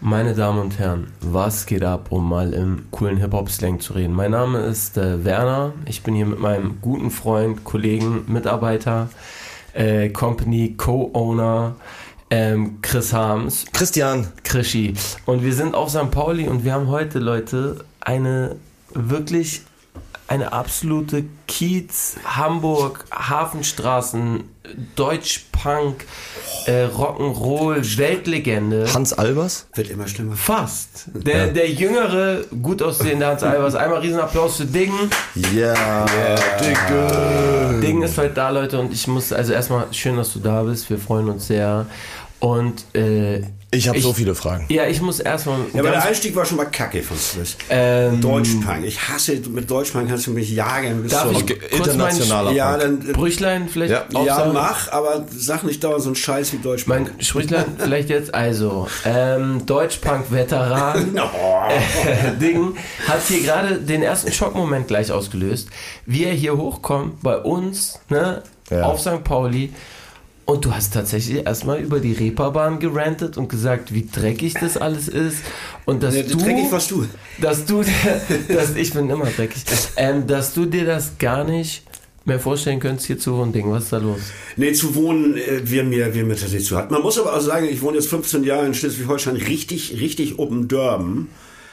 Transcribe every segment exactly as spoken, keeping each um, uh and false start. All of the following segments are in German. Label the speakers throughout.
Speaker 1: Meine Damen und Herren, was geht ab, um mal im coolen Hip-Hop-Slang zu reden? Mein Name ist äh, Werner, ich bin hier mit meinem guten Freund, Kollegen, Mitarbeiter, äh, Company, Co-Owner, ähm, Chris Harms.
Speaker 2: Christian.
Speaker 1: Krischi. Und wir sind auf Sankt Pauli und wir haben heute, Leute, eine wirklich, eine absolute Kiez, Hamburg, Hafenstraßen, Deutsch-Punk, äh, Rock'n'Roll, Weltlegende.
Speaker 2: Hans Albers?
Speaker 3: Wird immer schlimmer.
Speaker 1: Fast. Der, der jüngere, gut aussehende Hans Albers. Einmal Riesenapplaus für Ding.
Speaker 2: Ja, Dicke.
Speaker 1: Ding ist heute da, Leute, und ich muss, also erstmal schön, dass du da bist. Wir freuen uns sehr. Und, äh,
Speaker 2: Ich habe so viele Fragen.
Speaker 1: Ja, ich muss erstmal...
Speaker 3: Ja, aber der Einstieg war schon mal kacke von Swiss.
Speaker 1: Ähm,
Speaker 3: Deutschpunk. Ich hasse, mit Deutschpunk kannst du mich jagen.
Speaker 1: Darf ich
Speaker 2: Okay,
Speaker 1: kurz
Speaker 2: internationaler
Speaker 1: mein,
Speaker 3: ja, dann,
Speaker 1: Brüchlein vielleicht
Speaker 2: Ja.
Speaker 1: auch
Speaker 3: ja,
Speaker 1: sagen?
Speaker 3: mach, aber sag nicht dauernd so einen Scheiß wie Deutschpunk.
Speaker 1: Mein Sprüchlein vielleicht jetzt, also, ähm, Deutschpunk-Veteran äh, Ding hat hier gerade den ersten Schockmoment gleich ausgelöst, wie er hier hochkommt bei uns, ne,
Speaker 2: Ja.
Speaker 1: auf Sankt Pauli. Und du hast tatsächlich erstmal über die Reeperbahn gerantet und gesagt, wie dreckig das alles ist. Und dass
Speaker 3: Ja,
Speaker 1: du...
Speaker 3: dreckig warst du.
Speaker 1: Dass du... dass, ich bin immer dreckig. Ähm, dass du dir das gar nicht mehr vorstellen könntest, hier zu wohnen. Ding, was ist da los?
Speaker 3: Nee, zu wohnen, äh, wir mir, wir mir tatsächlich zu hat. Man muss aber auch sagen, ich wohne jetzt fünfzehn Jahre in Schleswig-Holstein, richtig, richtig oben Dörben.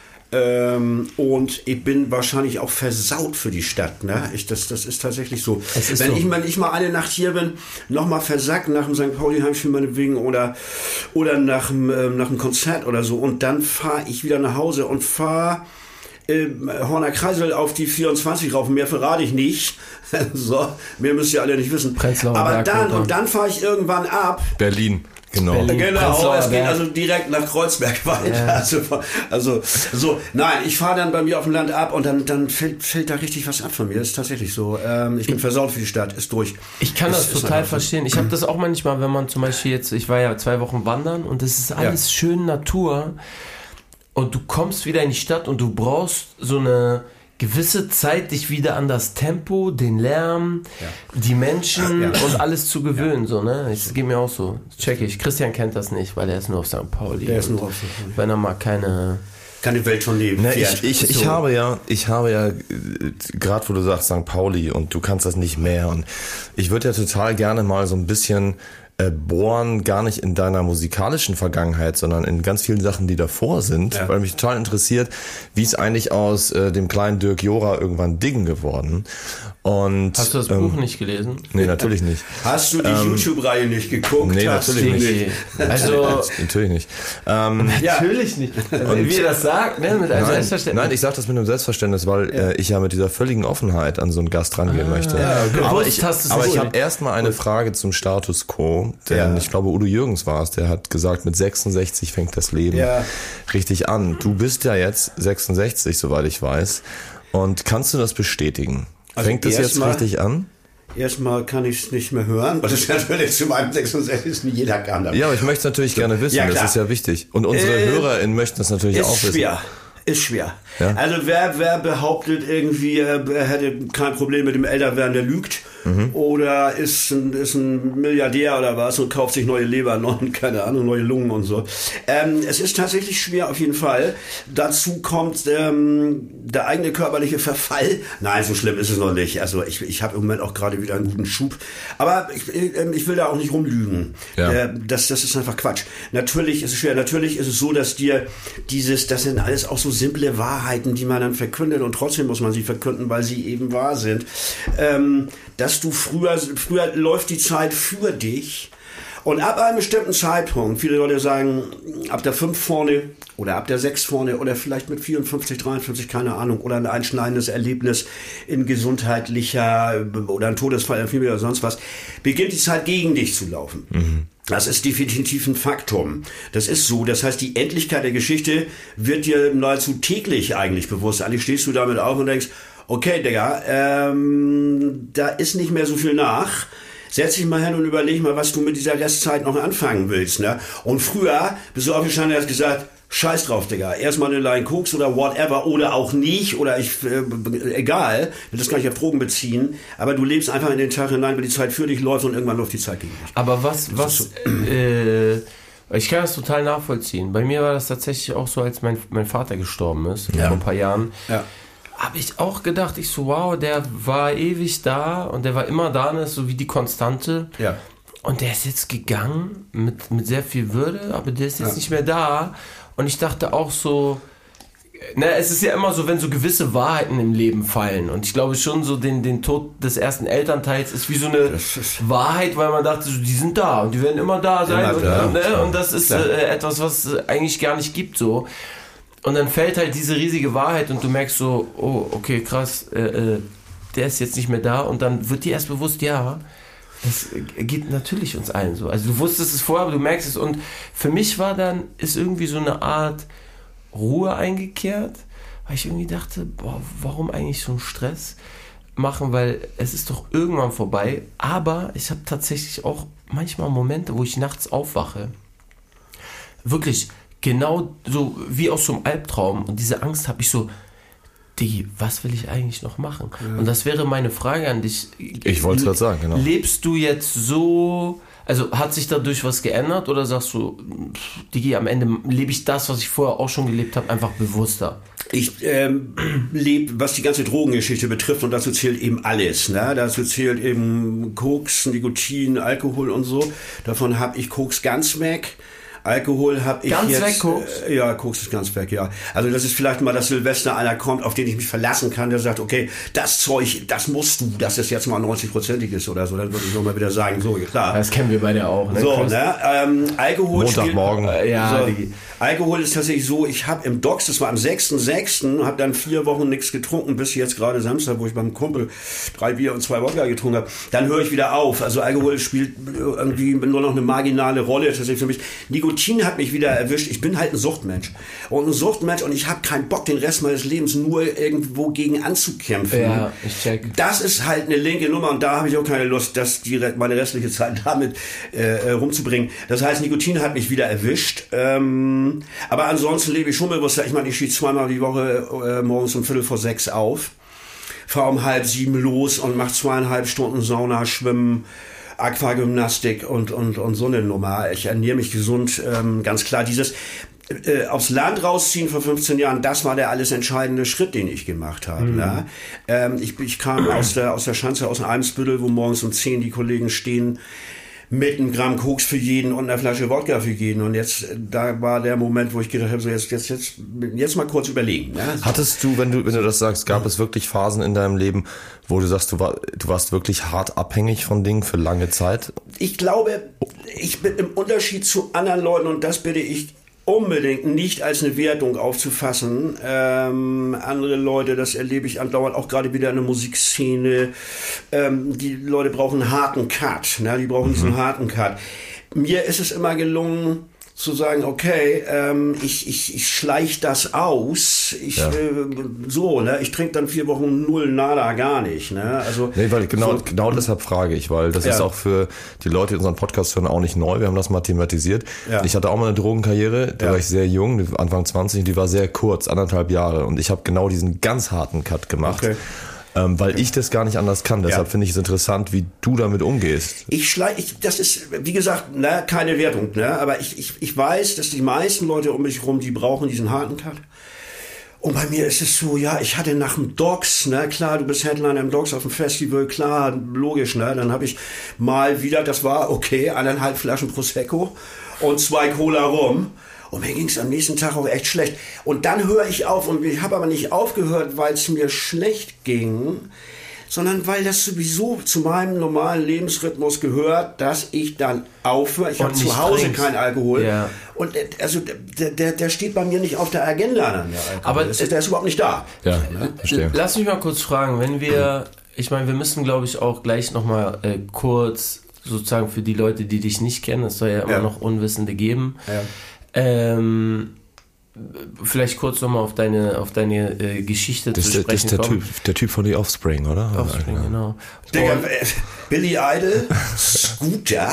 Speaker 3: Ähm, und ich bin wahrscheinlich auch versaut für die Stadt. Ne? Ich, das, das ist tatsächlich so.
Speaker 1: Es ist
Speaker 3: wenn,
Speaker 1: so.
Speaker 3: Ich, wenn ich mal eine Nacht hier bin, nochmal versackt nach dem Sankt Pauli-Heimspiel meinetwegen oder, oder nach, dem, ähm, nach dem Konzert oder so, und dann fahre ich wieder nach Hause und fahre äh, Horner Kreisel auf die vierundzwanzig rauf. Mehr verrate ich nicht. So, mehr müsst ihr alle nicht wissen.
Speaker 1: Prenzlauer
Speaker 3: Aber
Speaker 1: Berg
Speaker 3: dann,
Speaker 1: runter.
Speaker 3: und dann fahre ich irgendwann ab.
Speaker 2: Berlin. Genau.
Speaker 1: Berlin.
Speaker 3: Genau,
Speaker 1: Prenzlauer
Speaker 3: es geht
Speaker 1: Berg.
Speaker 3: also direkt nach Kreuzberg weiter.
Speaker 1: Ja.
Speaker 3: Also, also, so, nein, ich fahre dann bei mir auf dem Land ab und dann, dann fällt, fällt da richtig was ab von mir. Das ist tatsächlich so. Ähm, ich bin versaut für die Stadt, ist durch.
Speaker 1: Ich kann
Speaker 3: Ist-
Speaker 1: das
Speaker 3: ist
Speaker 1: total
Speaker 3: einfach so.
Speaker 1: verstehen. Ich habe das auch manchmal, wenn man zum Beispiel jetzt, ich war ja zwei Wochen wandern und es ist alles schön Natur und du kommst wieder in die Stadt und du brauchst so eine gewisse Zeit, dich wieder an das Tempo, den Lärm, die Menschen
Speaker 3: Ja.
Speaker 1: und alles zu gewöhnen. So, ne? Das geht mir auch so. Das check ich. Christian kennt das nicht, weil er ist nur auf Sankt Pauli.
Speaker 3: Der ist
Speaker 1: Und
Speaker 3: nur auf Sankt Pauli.
Speaker 1: wenn er mal keine...
Speaker 3: Kann die Welt schon leben.
Speaker 2: Ne,
Speaker 3: Pferd.
Speaker 2: ich, ich, ich
Speaker 3: So.
Speaker 2: habe ja, ich habe ja, gerade wo du sagst Sankt Pauli und du kannst das nicht mehr, und ich würde ja total gerne mal so ein bisschen äh, bohren, gar nicht in deiner musikalischen Vergangenheit, sondern in ganz vielen Sachen, die davor sind,
Speaker 3: Ja.
Speaker 2: weil mich total interessiert, wie es eigentlich aus äh, dem kleinen Dirk Jora irgendwann Diggen geworden. Und
Speaker 1: Hast du das
Speaker 2: ähm,
Speaker 1: Buch nicht gelesen?
Speaker 2: Nee, natürlich nicht.
Speaker 3: Hast du die YouTube-Reihe nicht geguckt?
Speaker 2: nee,
Speaker 3: Hast
Speaker 2: natürlich
Speaker 3: du
Speaker 2: nicht.
Speaker 1: Also...
Speaker 2: Natürlich nicht. Ähm,
Speaker 3: Ja.
Speaker 1: Natürlich nicht. Also, wie ihr das sagt, ne? Mit einem
Speaker 2: Nein,
Speaker 1: Selbstverständnis.
Speaker 2: nein, ich sage das mit einem Selbstverständnis, weil äh, ich ja mit dieser völligen Offenheit an so einen Gast rangehen möchte.
Speaker 3: ja,
Speaker 2: aber
Speaker 1: gewusst
Speaker 2: ich,
Speaker 1: hast du's
Speaker 2: aber
Speaker 1: nicht.
Speaker 2: ich habe erstmal eine Frage zum Status Quo, denn
Speaker 3: Ja.
Speaker 2: ich glaube, Udo Jürgens war es, der hat gesagt, mit sechsundsechzig fängt das Leben
Speaker 3: Ja.
Speaker 2: richtig an. Du bist ja jetzt sechsundsechzig, soweit ich weiß. Und kannst du das bestätigen?
Speaker 3: Also
Speaker 2: Fängt das jetzt
Speaker 3: erstmal-
Speaker 2: richtig an?
Speaker 3: Erstmal kann ich es nicht mehr hören, weil das natürlich zu meinem sechsundsechzigsten jeder kann.
Speaker 2: Ja, aber ich möchte es natürlich gerne wissen,
Speaker 3: Ja,
Speaker 2: das
Speaker 3: klar.
Speaker 2: ist ja wichtig. Und unsere
Speaker 3: Äh,
Speaker 2: HörerInnen möchten das natürlich
Speaker 3: Ist
Speaker 2: auch wissen.
Speaker 3: schwer. Ist schwer.
Speaker 2: Ja?
Speaker 3: Also wer, wer behauptet irgendwie, er hätte kein Problem mit dem Älterwerden, der lügt.
Speaker 2: Mhm.
Speaker 3: Oder ist ein, ist ein Milliardär oder was und kauft sich neue Leber, neue, keine Ahnung, neue Lungen und so. Ähm, es ist tatsächlich schwer auf jeden Fall. Dazu kommt ähm, der eigene körperliche Verfall. Nein, so schlimm ist es noch nicht. Also ich, ich habe im Moment auch gerade wieder einen guten Schub. Aber ich, ich will da auch nicht rumlügen.
Speaker 2: Ja.
Speaker 3: Äh, das, das ist einfach Quatsch. Natürlich ist es schwer. Natürlich ist es so, dass dir dieses, das sind alles auch so simple Wahrheiten, die man dann verkündet, und trotzdem muss man sie verkünden, weil sie eben wahr sind. Ähm, dass du früher, früher läuft die Zeit für dich. Und ab einem bestimmten Zeitpunkt, viele Leute sagen, ab der fünf vorne oder ab der sechs vorne oder vielleicht mit vierundfünfzig, dreiundfünfzig, keine Ahnung, oder ein einschneidendes Erlebnis in gesundheitlicher oder ein Todesfall in der Familie oder sonst was, beginnt die Zeit gegen dich zu laufen. Mhm. Das ist definitiv ein Faktum. Das ist so. Das heißt, die Endlichkeit der Geschichte wird dir nahezu täglich eigentlich bewusst. Eigentlich stehst du damit auf und denkst, okay, Digga, ähm, da ist nicht mehr so viel nach. Setz dich mal hin und überleg mal, was du mit dieser Restzeit noch anfangen willst. Ne? Und früher bist du aufgestanden und hast gesagt, scheiß drauf, Digga. Erstmal eine Line Koks oder whatever oder auch nicht oder ich, äh, egal. Ich will das gar nicht auf Drogen beziehen. Aber du lebst einfach in den Tag hinein, wenn die Zeit für dich läuft und irgendwann läuft die Zeit gegen dich.
Speaker 1: Aber was, was, äh, Ich kann das total nachvollziehen. Bei mir war das tatsächlich auch so, als mein, mein Vater gestorben ist,
Speaker 3: ja.
Speaker 1: vor ein paar Jahren.
Speaker 3: Ja.
Speaker 1: Habe ich auch gedacht, ich so, wow, der war ewig da und der war immer da, ne, so wie die Konstante.
Speaker 3: Ja.
Speaker 1: Und der ist jetzt gegangen mit, mit sehr viel Würde, aber der ist jetzt ja. nicht mehr da. Und ich dachte auch so, ne, es ist ja immer so, wenn so gewisse Wahrheiten im Leben fallen. Und ich glaube schon, so den, den Tod des ersten Elternteils ist wie so eine Wahrheit, weil man dachte, so, die sind da und die werden immer da sein.
Speaker 3: Immer
Speaker 1: und,
Speaker 3: da,
Speaker 1: und, ne,
Speaker 3: klar.
Speaker 1: und das ist äh, etwas, was es eigentlich gar nicht gibt, so. Und dann fällt halt diese riesige Wahrheit und du merkst so, oh, okay, krass, äh, äh, der ist jetzt nicht mehr da. Und dann wird dir erst bewusst, ja, das geht natürlich uns allen so. Also du wusstest es vorher, aber du merkst es. Und für mich war dann, ist irgendwie so eine Art Ruhe eingekehrt, weil ich irgendwie dachte, boah, warum eigentlich so einen Stress machen, weil es ist doch irgendwann vorbei. Aber ich habe tatsächlich auch manchmal Momente, wo ich nachts aufwache. Wirklich, genau so wie aus so einem Albtraum. Und diese Angst habe ich so, Digi, was will ich eigentlich noch machen? Ja. Und das wäre meine Frage an dich.
Speaker 2: Ich wollte es gerade sagen, genau.
Speaker 1: Lebst du jetzt so, also hat sich dadurch was geändert oder sagst du, Digi, am Ende lebe ich das, was ich vorher auch schon gelebt habe, einfach bewusster?
Speaker 3: Ich ähm, lebe, was die ganze Drogengeschichte betrifft, und dazu zählt eben alles. Ne? Dazu zählt eben Koks, Nikotin, Alkohol und so. Davon habe ich Koks ganz weg. Alkohol habe ich
Speaker 1: ganz
Speaker 3: jetzt...
Speaker 1: Ganz weg, Koks?
Speaker 3: Äh, ja, Koks ist ganz weg, ja. Also das ist vielleicht mal, dass Silvester einer kommt, auf den ich mich verlassen kann, der sagt, okay, das Zeug, das musst du, dass es jetzt mal neunzig-prozentig ist oder so. Dann würde ich nochmal wieder sagen, so, klar.
Speaker 1: Das kennen wir beide auch. Ne?
Speaker 3: So, ne? Ähm, Alkohol...
Speaker 2: Montagmorgen.
Speaker 3: Spielt, äh,
Speaker 1: ja,
Speaker 3: so, Alkohol ist tatsächlich so, ich habe im Docs, das war am sechsten sechsten, habe dann vier Wochen nichts getrunken, bis jetzt gerade Samstag, wo ich beim Kumpel drei Bier und zwei Wodka getrunken habe. Dann höre ich wieder auf. Also Alkohol spielt irgendwie nur noch eine marginale Rolle tatsächlich für mich. Nikotin hat mich wieder erwischt. Ich bin halt ein Suchtmensch. Und ein Suchtmensch, und ich habe keinen Bock, den Rest meines Lebens nur irgendwo gegen anzukämpfen.
Speaker 1: Ja, ich check.
Speaker 3: Das ist halt eine linke Nummer, und da habe ich auch keine Lust, das die, meine restliche Zeit damit äh, rumzubringen. Das heißt, Nikotin hat mich wieder erwischt. Ähm, aber ansonsten lebe ich schon bewusster. Ich meine, ich stehe zweimal die Woche äh, morgens um Viertel vor sechs auf, fahre um halb sieben los und mache zweieinhalb Stunden Sauna, Schwimmen, Aquagymnastik und, und, und so eine Nummer. Ich ernähre mich gesund, ähm, ganz klar. Dieses äh, aufs Land rausziehen vor fünfzehn Jahren, das war der alles entscheidende Schritt, den ich gemacht habe. Mhm. Ne? Ähm, ich, ich kam aus der, aus der Schanze, aus dem Eimsbüttel, wo morgens um zehn die Kollegen stehen, mit einem Gramm Koks für jeden und einer Flasche Wodka für jeden. Und jetzt, da war der Moment, wo ich gedacht habe, so jetzt, jetzt, jetzt, jetzt mal kurz überlegen. Ne?
Speaker 2: Hattest du, wenn du, wenn du das sagst, gab es wirklich Phasen in deinem Leben, wo du sagst, du, war, du warst wirklich hart abhängig von Dingen für lange Zeit?
Speaker 3: Ich glaube, ich bin im Unterschied zu anderen Leuten, und das bitte ich unbedingt nicht als eine Wertung aufzufassen. Ähm, andere Leute, das erlebe ich andauernd, auch gerade wieder in der Musikszene. Ähm, die Leute brauchen einen harten Cut. Ne? Die brauchen mhm. diesen harten Cut. Mir ist es immer gelungen, zu sagen, okay, ähm, ich, ich, ich schleich das aus. Ich, ja. äh, so, ne? Ich trinke dann vier Wochen null, nada, gar nicht. Ne? Also,
Speaker 2: nee, weil genau,
Speaker 3: so,
Speaker 2: genau deshalb frage ich, weil das ja. ist auch für die Leute, die unseren Podcast hören, auch nicht neu. Wir haben das mal thematisiert. Ja. Ich hatte auch mal eine Drogenkarriere, da ja. war ich sehr jung, Anfang zwanzig, und die war sehr kurz, anderthalb Jahre. Und ich habe genau diesen ganz harten Cut gemacht. Okay. Ähm, weil ich das gar nicht anders kann. Deshalb ja. finde ich es interessant, wie du damit umgehst.
Speaker 3: Ich schleich, ich, das ist, wie gesagt, ne, keine Wertung, ne, aber ich, ich, ich weiß, dass die meisten Leute um mich herum, die brauchen diesen harten Cut. Und bei mir ist es so, ja, ich hatte nach dem Docs, ne, klar, du bist Headliner im Docs auf dem Festival, klar, logisch, ne, dann habe ich mal wieder, das war okay, eineinhalb Flaschen Prosecco und zwei Cola rum. Und mir ging es am nächsten Tag auch echt schlecht. Und dann höre ich auf, und ich habe aber nicht aufgehört, weil es mir schlecht ging, sondern weil das sowieso zu meinem normalen Lebensrhythmus gehört, dass ich dann aufhöre. Ich habe zu Hause trinkst. keinen Alkohol. Ja. Und also der, der, der steht bei mir nicht auf der Agenda dann, der Alkohol. Aber das ist, der ist überhaupt nicht da.
Speaker 2: Ja, verstehe.
Speaker 1: Lass mich mal kurz fragen, wenn wir, ich meine, wir müssen, glaube ich, auch gleich nochmal äh, kurz sozusagen für die Leute, die dich nicht kennen, es soll ja immer ja. noch Unwissende geben. Ja. Ähm, vielleicht kurz nochmal auf deine, auf deine äh, Geschichte
Speaker 2: das,
Speaker 1: zu sprechen
Speaker 2: Das ist der
Speaker 1: kommen.
Speaker 2: Typ, der Typ von The Offspring, oder?
Speaker 1: Offspring, ja. genau.
Speaker 3: Digga, Billy Idol, Scooter,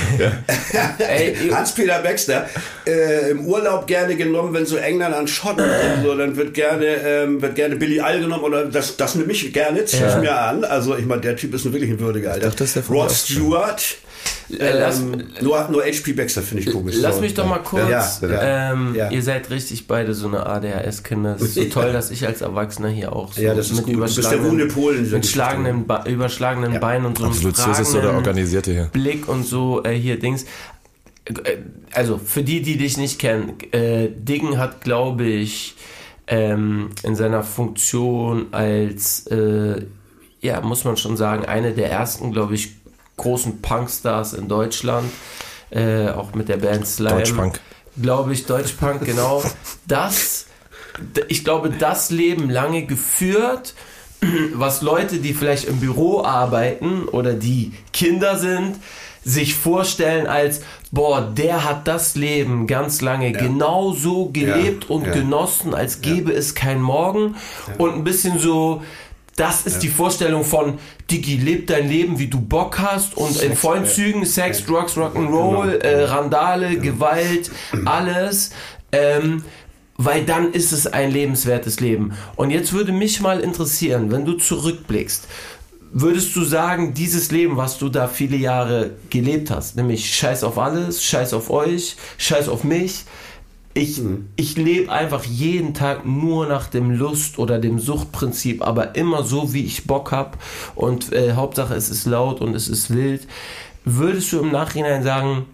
Speaker 3: Ey, Hans-Peter Baxter, äh, im Urlaub gerne genommen, wenn so England an Schotten und so, dann wird gerne, ähm, wird gerne Billy Idol genommen, oder das, das nehme ich gerne, zieh ich ja. mir an. Also ich meine, der Typ ist ein wirklich ein würdiger Alter.
Speaker 2: Dachte, das ist der
Speaker 3: Rod Stewart.
Speaker 1: Äh, lass,
Speaker 3: ähm, nur, nur H P Baxter finde ich komisch.
Speaker 1: Lass
Speaker 3: so.
Speaker 1: mich doch mal kurz.
Speaker 3: Ja, ja,
Speaker 1: ähm,
Speaker 3: ja.
Speaker 1: Ihr seid richtig beide so eine A D H S-Kinder. Es ist so
Speaker 3: Ja.
Speaker 1: toll, dass ich als Erwachsener hier auch so
Speaker 3: Ja, das ist
Speaker 1: mit
Speaker 3: gut. Du bist der runde Pol in dieser
Speaker 1: mit schlagenden Ba- überschlagenen
Speaker 3: Ja.
Speaker 1: Beinen und so einem
Speaker 2: Absolut, so ist es so der
Speaker 1: fragenden
Speaker 2: Organisierte hier.
Speaker 1: Blick und so äh, hier Dings. Äh, Also für die, die dich nicht kennen, äh, Diggen hat, glaube ich, ähm, in seiner Funktion als, äh, ja, muss man schon sagen, eine der ersten, glaube ich, großen Punkstars in Deutschland, äh, auch mit der Band Slime.
Speaker 2: Deutschpunk.
Speaker 1: Glaube ich, Deutschpunk, genau. Das, ich glaube, das Leben lange geführt, was Leute, die vielleicht im Büro arbeiten oder die Kinder sind, sich vorstellen als, boah, der hat das Leben ganz lange
Speaker 3: Ja.
Speaker 1: genau so gelebt
Speaker 3: Ja.
Speaker 1: und
Speaker 3: Ja.
Speaker 1: genossen, als gäbe es kein Morgen. Und ein bisschen so, das ist die Vorstellung von, Diggi, leb dein Leben, wie du Bock hast und in vollen Zügen, Sex, Drugs, Rock'n'Roll,
Speaker 3: Genau.
Speaker 1: äh, Randale, Gewalt, alles. Ähm, weil dann ist es ein lebenswertes Leben. Und jetzt würde mich mal interessieren, wenn du zurückblickst, würdest du sagen, dieses Leben, was du da viele Jahre gelebt hast, nämlich Scheiß auf alles, Scheiß auf euch, Scheiß auf mich, ich, mhm. ich lebe einfach jeden Tag nur nach dem Lust- oder dem Suchtprinzip, aber immer so, wie ich Bock habe und äh, Hauptsache es ist laut und es ist wild. Würdest du im Nachhinein sagen,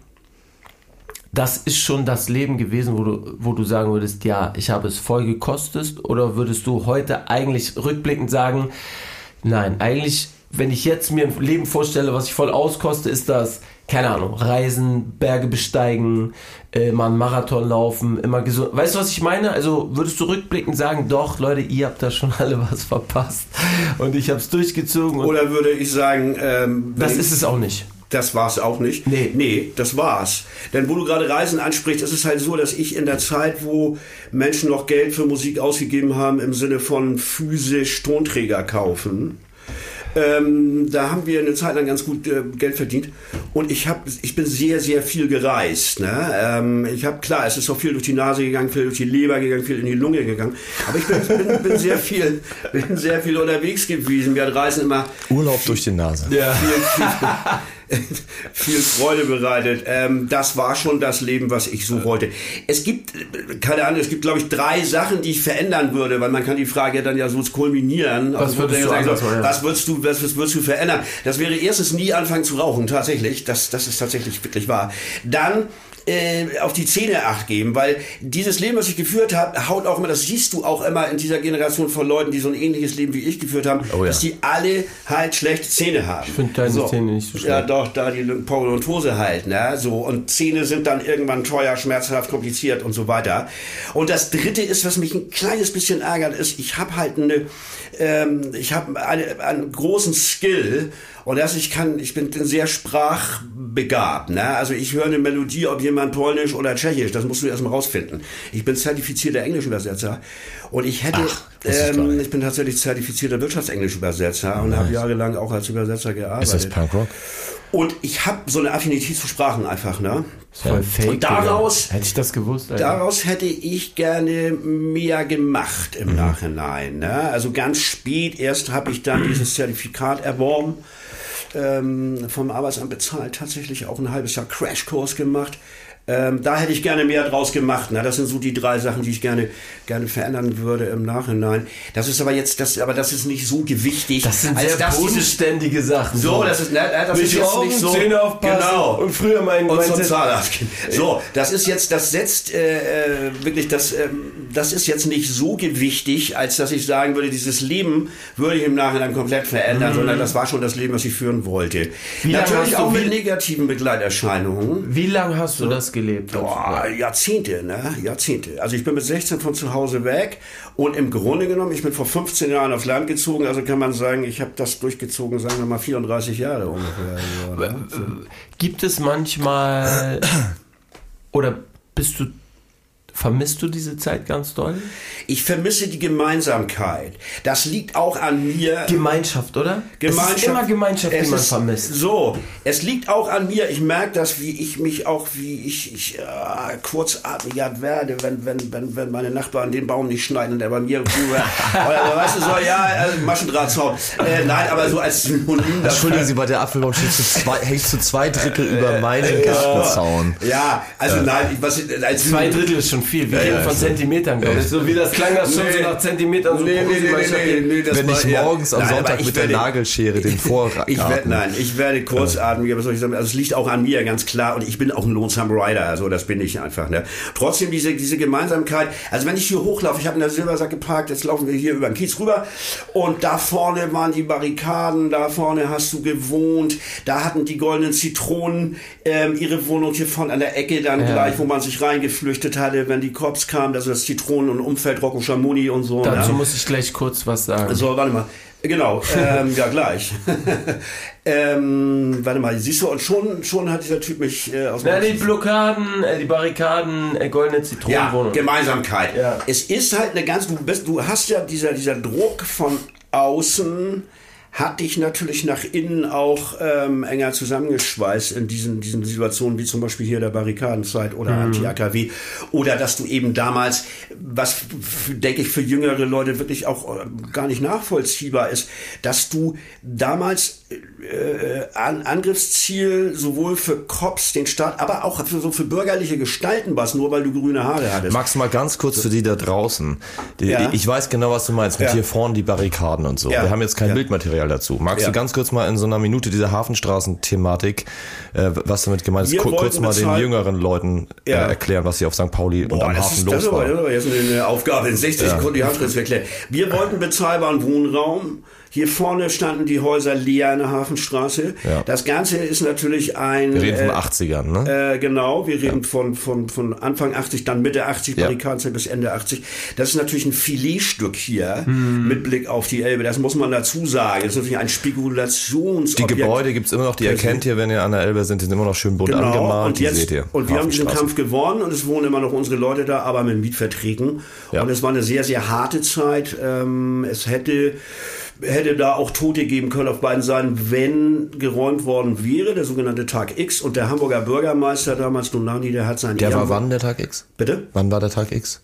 Speaker 1: das ist schon das Leben gewesen, wo du, wo du sagen würdest, ja, ich habe es voll gekostet, oder würdest du heute eigentlich rückblickend sagen, nein, eigentlich, wenn ich jetzt mir ein Leben vorstelle, was ich voll auskoste, ist das, keine Ahnung, Reisen, Berge besteigen, äh, mal einen Marathon laufen, immer gesund. Weißt du, was ich meine? Also würdest du rückblickend sagen, doch, Leute, ihr habt da schon alle was verpasst und ich habe es durchgezogen. Und
Speaker 3: Oder würde ich sagen, ähm,
Speaker 1: das ist es auch nicht.
Speaker 3: Das war's auch nicht.
Speaker 1: Nee.
Speaker 3: Nee, das war's. Denn wo du gerade Reisen ansprichst, ist es halt so, dass ich in der Zeit, wo Menschen noch Geld für Musik ausgegeben haben, im Sinne von physisch Tonträger kaufen, ähm, da haben wir eine Zeit lang ganz gut äh, Geld verdient. Und ich hab, ich bin sehr, sehr viel gereist. Ne? Ähm, ich habe, klar, es ist auch viel durch die Nase gegangen, viel durch die Leber gegangen, viel in die Lunge gegangen. Aber ich bin, bin, bin sehr viel, bin sehr viel unterwegs gewesen. Mir hat Reisen immer
Speaker 2: Urlaub durch die Nase.
Speaker 1: Ja.
Speaker 3: viel, viel, viel Freude bereitet. Ähm, das war schon das Leben, was ich so wollte. Es gibt, keine Ahnung, es gibt, glaube ich, drei Sachen, die ich verändern würde, weil man kann die Frage dann ja so kulminieren.
Speaker 1: Was würdest du
Speaker 3: sagen,
Speaker 1: anders
Speaker 3: so,
Speaker 1: machen, ja.
Speaker 3: was würdest du, was, was würdest du verändern? Das wäre erstens nie anfangen zu rauchen, tatsächlich. Das, das ist tatsächlich wirklich wahr. Dann äh, auf die Zähne Acht geben, weil dieses Leben, was ich geführt habe, haut auch immer, das siehst du auch immer in dieser Generation von Leuten, die so ein ähnliches Leben wie ich geführt haben,
Speaker 2: Oh ja.
Speaker 3: dass die alle halt schlechte Zähne haben.
Speaker 1: Ich finde deine Zähne nicht so schlecht.
Speaker 3: Ja, doch, da die Parodontose halt, ne, so. Und Zähne sind dann irgendwann teuer, schmerzhaft, kompliziert und so weiter. Und das Dritte ist, was mich ein kleines bisschen ärgert, ist, ich habe halt eine, ähm, ich habe eine, einen großen Skill. Und das, ich kann, ich bin sehr sprachbegabt, ne? Also ich höre eine Melodie, ob jemand Polnisch oder Tschechisch, das musst du erstmal rausfinden. Ich bin zertifizierter Englischübersetzer und ich hätte,
Speaker 2: Ach, das ist
Speaker 3: ähm,
Speaker 2: klar.
Speaker 3: ich bin tatsächlich zertifizierter Wirtschaftsenglischübersetzer und
Speaker 2: Nice.
Speaker 3: habe jahrelang auch als Übersetzer gearbeitet.
Speaker 2: Ist das Punkrock?
Speaker 3: Und ich habe so eine Affinität zu Sprachen einfach, ne?
Speaker 1: Voll fake.
Speaker 3: Und daraus,
Speaker 1: Digga. Hätte ich das gewusst, Alter.
Speaker 3: daraus hätte ich gerne mehr gemacht im Nachhinein, ne? Also ganz spät erst habe ich dann dieses Zertifikat erworben, ähm, vom Arbeitsamt bezahlt, tatsächlich auch ein halbes Jahr Crashkurs gemacht. Ähm, da hätte ich gerne mehr draus gemacht. Ne? Das sind so die drei Sachen, die ich gerne, gerne verändern würde im Nachhinein. Das ist aber jetzt, das, aber das ist nicht so gewichtig.
Speaker 1: Das sind
Speaker 3: als
Speaker 1: sehr
Speaker 3: dass dieses-
Speaker 1: bodenständige Sachen.
Speaker 3: So, das ist, ne, das ist
Speaker 1: Nicht
Speaker 3: jetzt
Speaker 1: Augen,
Speaker 3: nicht so.
Speaker 1: Zähne aufpassen
Speaker 3: Genau.
Speaker 1: und früher mein,
Speaker 3: Und
Speaker 1: mein
Speaker 3: zum
Speaker 1: Set-
Speaker 3: Zahnarzt gehen. So, das ist jetzt, das setzt äh, äh, wirklich, das, ähm, das ist jetzt nicht so gewichtig, als dass ich sagen würde, dieses Leben würde ich im Nachhinein komplett verändern, sondern das war schon das Leben, was ich führen wollte.
Speaker 1: Wie lange
Speaker 3: Natürlich
Speaker 1: hast du-
Speaker 3: auch mit
Speaker 1: wie-
Speaker 3: negativen Begleiterscheinungen.
Speaker 1: Wie lange hast du das gelebt?
Speaker 3: Boah, Jahrzehnte, ne? Jahrzehnte. Also ich bin mit sechzehn von zu Hause weg und im Grunde genommen, ich bin vor fünfzehn Jahren aufs Land gezogen, also kann man sagen, ich habe das durchgezogen, sagen wir mal vierunddreißig Jahre ungefähr. So, ne?
Speaker 1: Gibt es manchmal oder bist du Vermisst du diese Zeit ganz doll?
Speaker 3: Ich vermisse die Gemeinsamkeit. Das liegt auch an mir.
Speaker 1: Gemeinschaft, oder?
Speaker 3: Gemeinschaft.
Speaker 1: Es ist immer Gemeinschaft, die man
Speaker 3: ist,
Speaker 1: vermisst.
Speaker 3: So, es liegt auch an mir. Ich merke das, wie ich mich auch, wie ich, ich äh, kurzatmiger werde, wenn, wenn, wenn, wenn meine Nachbarn den Baum nicht schneiden und der bei mir rüber, oder, weißt du, so, ja, also Maschendrahtzaun. Äh, nein, aber so als Synonym.
Speaker 2: Entschuldigen Sie, bei der Apfelbaum steht zu zwei, hängt zu zwei Drittel über meinen Gartenzaun.
Speaker 3: Ja, also äh. nein, was, als
Speaker 1: zwei Drittel ist schon viel. Wir reden ja, von Zentimetern, glaube ich. So wie das klang das schon nee, so nach Zentimetern. So
Speaker 3: nee, nee, nee, nee, nee, das
Speaker 2: Wenn
Speaker 3: war,
Speaker 2: ich morgens
Speaker 3: ja,
Speaker 2: am
Speaker 3: nein,
Speaker 2: Sonntag mit
Speaker 3: werde,
Speaker 2: der Nagelschere den Vorrat.
Speaker 3: Ich werde, nein, ich werde kurzatmig, was soll ich sagen? Also es liegt auch an mir, ganz klar. Und ich bin auch ein Lonesome Rider, also das bin ich einfach. Ne? Trotzdem diese, diese Gemeinsamkeit. Also wenn ich hier hochlaufe, ich habe in der Silbersack geparkt, jetzt laufen wir hier über den Kiez rüber. Und da vorne waren die Barrikaden, da vorne hast du gewohnt. Da hatten die goldenen Zitronen ähm, ihre Wohnung hier vorne an der Ecke dann ja. gleich, wo man sich reingeflüchtet hatte, wenn die Cops kamen, also das Zitronen- und Umfeld, Rocco Schamoni und so.
Speaker 1: Dazu
Speaker 3: ne?
Speaker 1: muss ich gleich kurz was sagen.
Speaker 3: So, warte mal. Genau, ähm, ja gleich. ähm, warte mal, siehst du, und schon, schon hat dieser Typ mich äh, aus dem...
Speaker 1: Na, die Blockaden, äh, die Barrikaden, äh, goldene Zitronenwohnung.
Speaker 3: Ja, Gemeinsamkeit.
Speaker 1: Ja.
Speaker 3: Es ist halt eine ganz... Du, bist, du hast ja dieser, dieser Druck von außen... hat dich natürlich nach innen auch ähm, enger zusammengeschweißt in diesen, diesen Situationen, wie zum Beispiel hier der Barrikadenzeit oder mhm. Anti-A K W. Oder dass du eben damals, was f- denke ich für jüngere Leute wirklich auch äh, gar nicht nachvollziehbar ist, dass du damals äh, an Angriffsziel sowohl für Cops, den Staat, aber auch für, so für bürgerliche Gestalten warst, nur weil du grüne Haare hattest.
Speaker 2: Max, mal ganz kurz für die da draußen. Die,
Speaker 3: ja.
Speaker 2: Ich weiß genau, was du meinst, mit
Speaker 3: ja.
Speaker 2: hier vorne die Barrikaden und so.
Speaker 3: Ja.
Speaker 2: Wir haben jetzt kein
Speaker 3: ja.
Speaker 2: Bildmaterial dazu. Magst
Speaker 3: ja.
Speaker 2: du ganz kurz mal in so einer Minute diese Hafenstraßen-Thematik, äh, was damit gemeint ist, Kur- kurz mal den jüngeren Leuten äh, ja. erklären, was hier auf Sankt Pauli Boah, und am Hafen
Speaker 3: ist,
Speaker 2: los
Speaker 3: das
Speaker 2: war.
Speaker 3: Das ist aber jetzt eine Aufgabe in sechzig ja. Sekunden, die Hafenstraße erklären. Wir wollten bezahlbaren Wohnraum. Hier vorne standen die Häuser leer in der Hafenstraße. Ja. Das Ganze ist natürlich ein...
Speaker 2: Wir reden von
Speaker 3: äh,
Speaker 2: achtzigern, ne?
Speaker 3: Äh, genau, wir reden
Speaker 2: ja.
Speaker 3: von, von, von Anfang achtzig, dann Mitte achtzig, ja. Barrikadenzeit bis Ende achtzig. Das ist natürlich ein Filetstück hier hm. mit Blick auf die Elbe. Das muss man dazu sagen. Das ist natürlich ein Spekulationsobjekt.
Speaker 2: Die Gebäude gibt's immer noch, die erkennt ihr, wenn ihr an der Elbe sind, die sind immer noch schön bunt
Speaker 3: genau.
Speaker 2: angemalt.
Speaker 3: Und, jetzt,
Speaker 2: die seht ihr.
Speaker 3: und wir haben diesen Kampf gewonnen und es wohnen immer noch unsere Leute da, aber mit Mietverträgen. Ja. Und es war eine sehr, sehr harte Zeit. Ähm, es hätte... hätte da auch Tote geben können auf beiden Seiten, wenn geräumt worden wäre, der sogenannte Tag X. Und der Hamburger Bürgermeister damals, Donani, der hat seinen...
Speaker 2: Der
Speaker 3: Ehren-
Speaker 2: war wann, der Tag X?
Speaker 3: Bitte?
Speaker 2: Wann war der Tag X?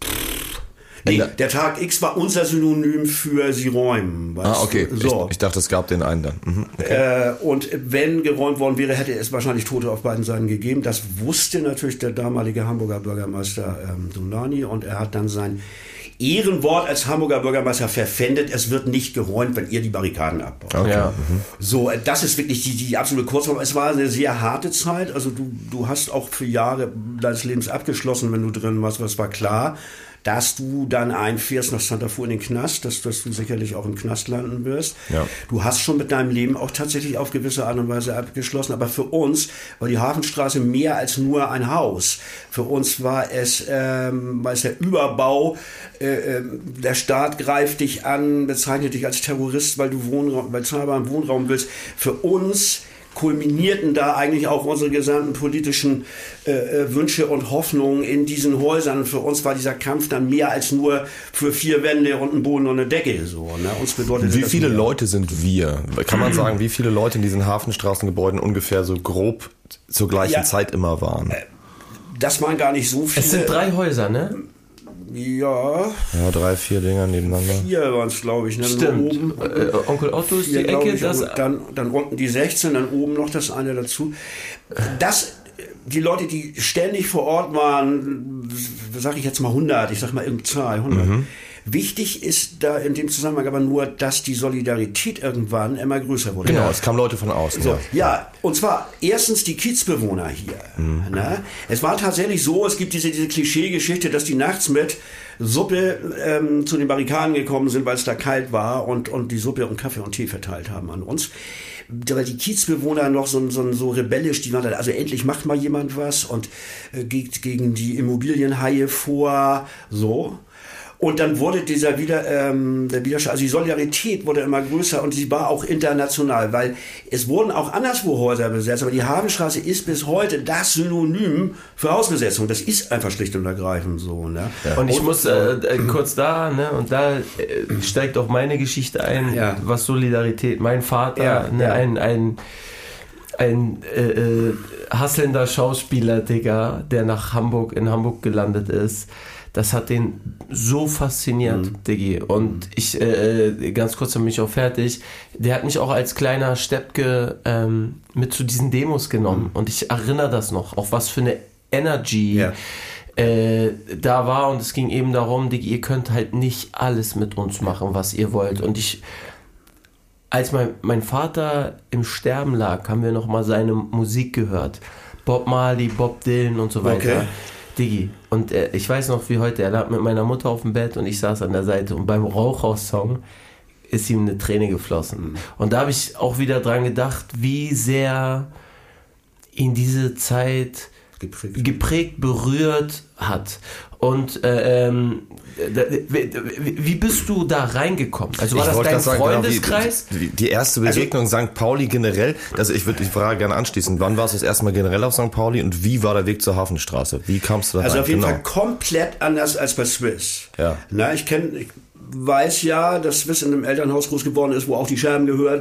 Speaker 3: Nee, der Tag X war unser Synonym für sie räumen. Weißt
Speaker 2: Ah, okay.
Speaker 3: du? So.
Speaker 2: Ich, ich dachte, es gab den einen dann. Mhm. Okay.
Speaker 3: Äh, und wenn geräumt worden wäre, hätte es wahrscheinlich Tote auf beiden Seiten gegeben. Das wusste natürlich der damalige Hamburger Bürgermeister ähm, Donani, und er hat dann sein Ehrenwort als Hamburger Bürgermeister verpfändet: Es wird nicht geräumt, wenn ihr die Barrikaden abbaut.
Speaker 2: Okay. Ja. Mhm.
Speaker 3: So, das ist wirklich die, die absolute Kurzform. Es war eine sehr harte Zeit. Also du, du hast auch für Jahre deines Lebens abgeschlossen, wenn du drin warst. Was war klar, dass du dann einfährst nach Santa Fu in den Knast, dass, dass du sicherlich auch im Knast landen wirst.
Speaker 2: Ja. Du
Speaker 3: hast schon mit deinem Leben auch tatsächlich auf gewisse Art und Weise abgeschlossen. Aber für uns war die Hafenstraße mehr als nur ein Haus. Für uns war es, ähm, war es der Überbau. Äh, der Staat greift dich an, bezeichnet dich als Terrorist, weil du Wohnraum, weil zahlbaren Wohnraum willst. Für uns kulminierten da eigentlich auch unsere gesamten politischen äh, Wünsche und Hoffnungen in diesen Häusern. Für uns war dieser Kampf dann mehr als nur für vier Wände und einen Boden und eine Decke. So, ne? Uns bedeutet
Speaker 2: wie
Speaker 3: das
Speaker 2: viele
Speaker 3: mehr.
Speaker 2: Leute sind wir? Kann man sagen, wie viele Leute in diesen Hafenstraßengebäuden ungefähr so grob zur gleichen ja, Zeit immer waren?
Speaker 3: Das waren gar nicht so viele.
Speaker 1: Es sind drei Häuser, ne?
Speaker 3: Ja.
Speaker 2: Ja, drei, vier Dinger nebeneinander.
Speaker 3: Vier waren es, glaube ich. Ne?
Speaker 1: Stimmt.
Speaker 3: Oben,
Speaker 1: äh, Onkel Otto ist die Ecke.
Speaker 3: Ich,
Speaker 1: das
Speaker 3: dann, dann unten die sechzehn, dann oben noch das eine dazu. Das, die Leute, die ständig vor Ort waren, sage ich jetzt mal hundert, ich sag mal irgendeine Zahl, hundert. Mhm. Wichtig ist da in dem Zusammenhang aber nur, dass die Solidarität irgendwann immer größer wurde.
Speaker 2: Genau,
Speaker 3: ja.
Speaker 2: es kamen Leute von außen.
Speaker 3: So,
Speaker 2: ja.
Speaker 3: ja, und zwar erstens die Kiezbewohner hier. Mhm. Ne? Es war tatsächlich so, es gibt diese, diese Klischee-Geschichte, dass die nachts mit Suppe ähm, zu den Barrikaden gekommen sind, weil es da kalt war, und, und die Suppe und Kaffee und Tee verteilt haben an uns. Weil die Kiezbewohner noch so, so, so rebellisch, die waren da, also endlich macht mal jemand was und äh, geht gegen die Immobilienhaie vor, so. Und dann wurde dieser wieder, ähm, der Widerstand, also die Solidarität wurde immer größer und sie war auch international, weil es wurden auch anderswo Häuser besetzt, aber die Hafenstraße ist bis heute das Synonym für Hausbesetzung. Das ist einfach schlicht und ergreifend so. Ne?
Speaker 1: Ja. Und ich und, muss äh, äh, kurz da, ne, und da äh, steigt auch meine Geschichte ein, ja. was Solidarität, mein Vater, ja, ne, ja. ein, ein ein äh, äh, hasselnder Schauspieler, Digga, der nach Hamburg, in Hamburg gelandet ist. Das hat den so fasziniert, mhm. Diggi. Und ich, äh, ganz kurz, dann bin ich auch fertig, der hat mich auch als kleiner Steppke ähm, mit zu diesen Demos genommen. Mhm. Und ich erinnere das noch, auch was für eine Energy ja. äh, da war. Und es ging eben darum, Diggi, ihr könnt halt nicht alles mit uns machen, was ihr wollt. Und ich... Als mein, mein Vater im Sterben lag, haben wir noch mal seine Musik gehört. Bob Marley, Bob Dylan und so weiter. Okay. Diggi. Und äh, ich weiß noch wie heute, er lag mit meiner Mutter auf dem Bett und ich saß an der Seite. Und beim Rauchhaus-Song ist ihm eine Träne geflossen. Mhm. Und da habe ich auch wieder dran gedacht, wie sehr ihn diese Zeit geprägt, geprägt berührt hat. Und äh, ähm, wie bist du da reingekommen? Also war ich das dein sagen, Freundeskreis?
Speaker 2: Genau, die, die erste Begegnung also, Sankt Pauli generell, also ich würde die Frage gerne anschließen. Wann warst du das erste Mal generell auf Sankt Pauli und wie war der Weg zur Hafenstraße? Wie kamst du da rein?
Speaker 3: Also auf jeden
Speaker 2: genau.
Speaker 3: Fall komplett anders als bei Swiss.
Speaker 2: Ja.
Speaker 3: Na, ich kenne... Ich weiß ja, dass Swiss in einem Elternhaus groß geworden ist, wo auch die Scherben gehört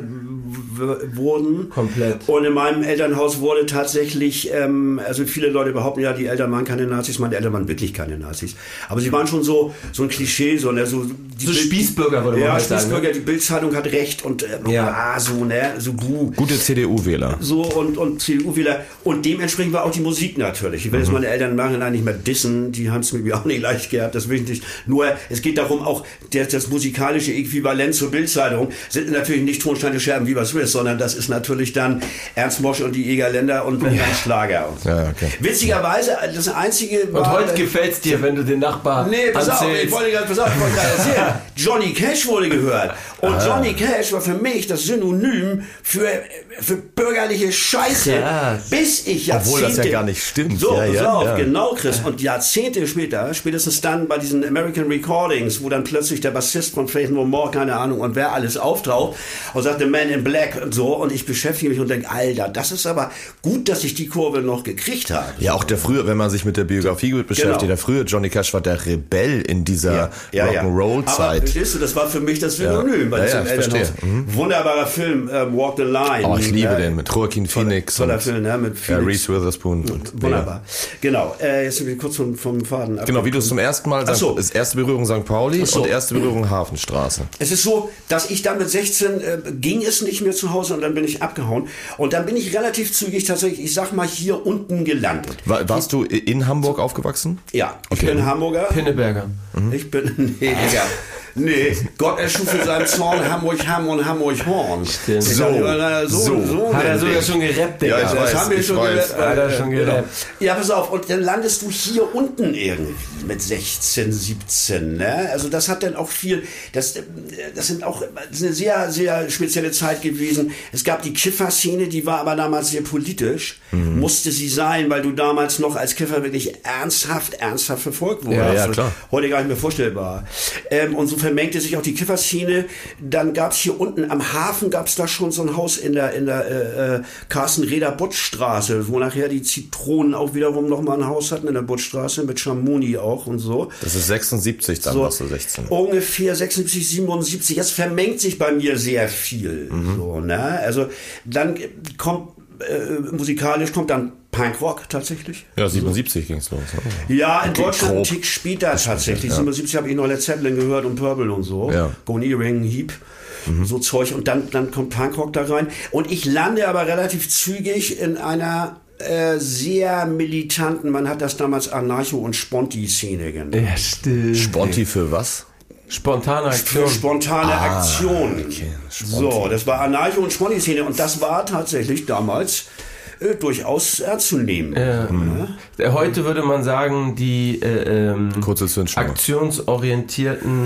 Speaker 3: w- wurden.
Speaker 1: Komplett.
Speaker 3: Und in meinem Elternhaus wurde tatsächlich, ähm, also viele Leute behaupten ja, die Eltern waren keine Nazis, meine Eltern waren wirklich keine Nazis. Aber sie waren schon so so ein Klischee, so, ne, so,
Speaker 1: die so Bild, Spießbürger, würde man
Speaker 3: ja,
Speaker 1: halt sagen. Ja,
Speaker 3: Spießbürger, die Bildzeitung hat recht und ähm, ja. ah, so, ne, so buh.
Speaker 2: Gute C D U-Wähler.
Speaker 3: So und, und C D U-Wähler. Und dementsprechend war auch die Musik natürlich. Ich will jetzt mhm. meine Eltern im Nachhinein nicht mehr dissen, die haben es mit mir auch nicht leicht gehabt, das will ich nicht. Nur, es geht darum, auch der, das musikalische Äquivalent zur Bildzeitung sind natürlich nicht Tonsteine Scherben wie bei Swiss, sondern das ist natürlich dann Ernst Mosch und die Egerländer und ja. Schlager. Und so.
Speaker 2: Ja, okay.
Speaker 3: Witzigerweise, das einzige war...
Speaker 1: Und heute gefällt es dir, wenn du den Nachbarn
Speaker 3: Nee, pass
Speaker 1: erzählst.
Speaker 3: auf, ich wollte gerade pass auf, ich wollte gerade erzählen. Johnny Cash wurde gehört. Und ah. Johnny Cash war für mich das Synonym für, für bürgerliche Scheiße.
Speaker 1: Krass.
Speaker 3: Bis ich Jahrzehnte...
Speaker 2: Obwohl das ja gar nicht stimmt.
Speaker 3: So,
Speaker 2: ja,
Speaker 3: pass
Speaker 2: ja,
Speaker 3: auf,
Speaker 2: ja.
Speaker 3: genau, Chris. Und Jahrzehnte später, spätestens dann bei diesen American Recordings, wo dann plötzlich der Bassist von Faith No More, keine Ahnung, und wer alles auftaucht und sagt, The Man in Black und so. Und ich beschäftige mich und denke, Alter, das ist aber gut, dass ich die Kurve noch gekriegt habe.
Speaker 2: Ja, auch der frühe, wenn man sich mit der Biografie beschäftigt, genau. der frühe Johnny Cash war der Rebell in dieser ja, ja, Rock'n'Roll-Zeit.
Speaker 3: Aber verstehst du, das war für mich das Synonym
Speaker 2: ja.
Speaker 3: bei
Speaker 2: ja,
Speaker 3: diesem
Speaker 2: ja,
Speaker 3: Elternhaus. Mhm. Wunderbarer Film, ähm, Walk the Line.
Speaker 2: Oh, ich liebe
Speaker 3: äh,
Speaker 2: den, mit Joaquin Phoenix.
Speaker 3: Toller, toller Film, ne, mit Phoenix.
Speaker 2: Ja, Reese Witherspoon. Und
Speaker 3: wunderbar. Genau, äh, jetzt sind wir kurz vom, vom Faden ab.
Speaker 2: Genau, wie du es zum ersten Mal sagst,
Speaker 3: so.
Speaker 2: ist erste Berührung Sankt Pauli
Speaker 3: so.
Speaker 2: und erste Berührung Hafenstraße.
Speaker 3: Es ist so, dass ich dann mit sechzehn äh, ging es nicht mehr zu Hause und dann bin ich abgehauen. Und dann bin ich relativ zügig tatsächlich, ich sag mal, hier unten gelandet.
Speaker 2: War, warst du in Hamburg aufgewachsen?
Speaker 3: Ja, ich okay. bin Hamburger.
Speaker 1: Pinneberger.
Speaker 3: Mhm. Ich bin, nee, Digga. Nee, Gott erschuf in seinem Zorn Hamburg, Hamm und Hamburg Horn.
Speaker 1: Stimmt.
Speaker 3: So,
Speaker 1: so,
Speaker 3: so, so
Speaker 1: hat er sogar schon gerappt, Digga.
Speaker 3: Ja, das weiß, haben wir schon
Speaker 2: weiß.
Speaker 3: gerappt.
Speaker 1: Hat er schon gerappt.
Speaker 3: Ja, pass auf, und dann landest du hier unten irgendwie mit sechzehn, siebzehn, ne? Also das hat dann auch viel, das, das sind auch, das ist eine sehr, sehr spezielle Zeit gewesen. Es gab die Kiffer-Szene, die war aber damals sehr politisch. Mhm. Musste sie sein, weil du damals noch als Kiffer wirklich ernsthaft, ernsthaft verfolgt wurdest.
Speaker 2: Ja, ja, klar.
Speaker 3: Heute gar nicht mehr vorstellbar. Ähm, und so vermengte sich auch die Kifferszene. Dann gab es hier unten am Hafen, gab es da schon so ein Haus in der, in der äh, Carsten-Reder-Butt-Straße, wo nachher die Zitronen auch wiederum nochmal ein Haus hatten in der Buttstraße mit Schamoni auch und so.
Speaker 2: Das ist sechsundsiebzig, dann
Speaker 3: so,
Speaker 2: warst du sechzehn.
Speaker 3: Ungefähr sechsundsiebzig, siebenundsiebzig. Jetzt vermengt sich bei mir sehr viel. Mhm. So, ne? Also dann kommt äh, musikalisch kommt dann Punkrock tatsächlich.
Speaker 2: Ja, siebenundsiebzig ging es los.
Speaker 3: Oh. Ja, in okay, Deutschland grob. Ein Tick später tatsächlich. Ja. siebenundsiebzig habe ich noch Led Zeppelin gehört und Purple und so.
Speaker 2: Ja.
Speaker 3: Go Earring, Heap. Mhm. So Zeug. Und dann, dann kommt Punkrock da rein. Und ich lande aber relativ zügig in einer äh, sehr militanten, man hat das damals Anarcho- und Sponti-Szene genannt.
Speaker 1: Ja, stimmt.
Speaker 2: Sponti für was?
Speaker 1: Spontane Aktion.
Speaker 3: Für spontane ah, Aktion.
Speaker 2: Okay.
Speaker 3: So, das war Anarcho- und Sponti-Szene. Und das war tatsächlich damals äh, durchaus ernst zu nehmen.
Speaker 1: Ja. Ja. Heute würde man sagen, die äh, ähm,
Speaker 2: Kurze
Speaker 1: aktionsorientierten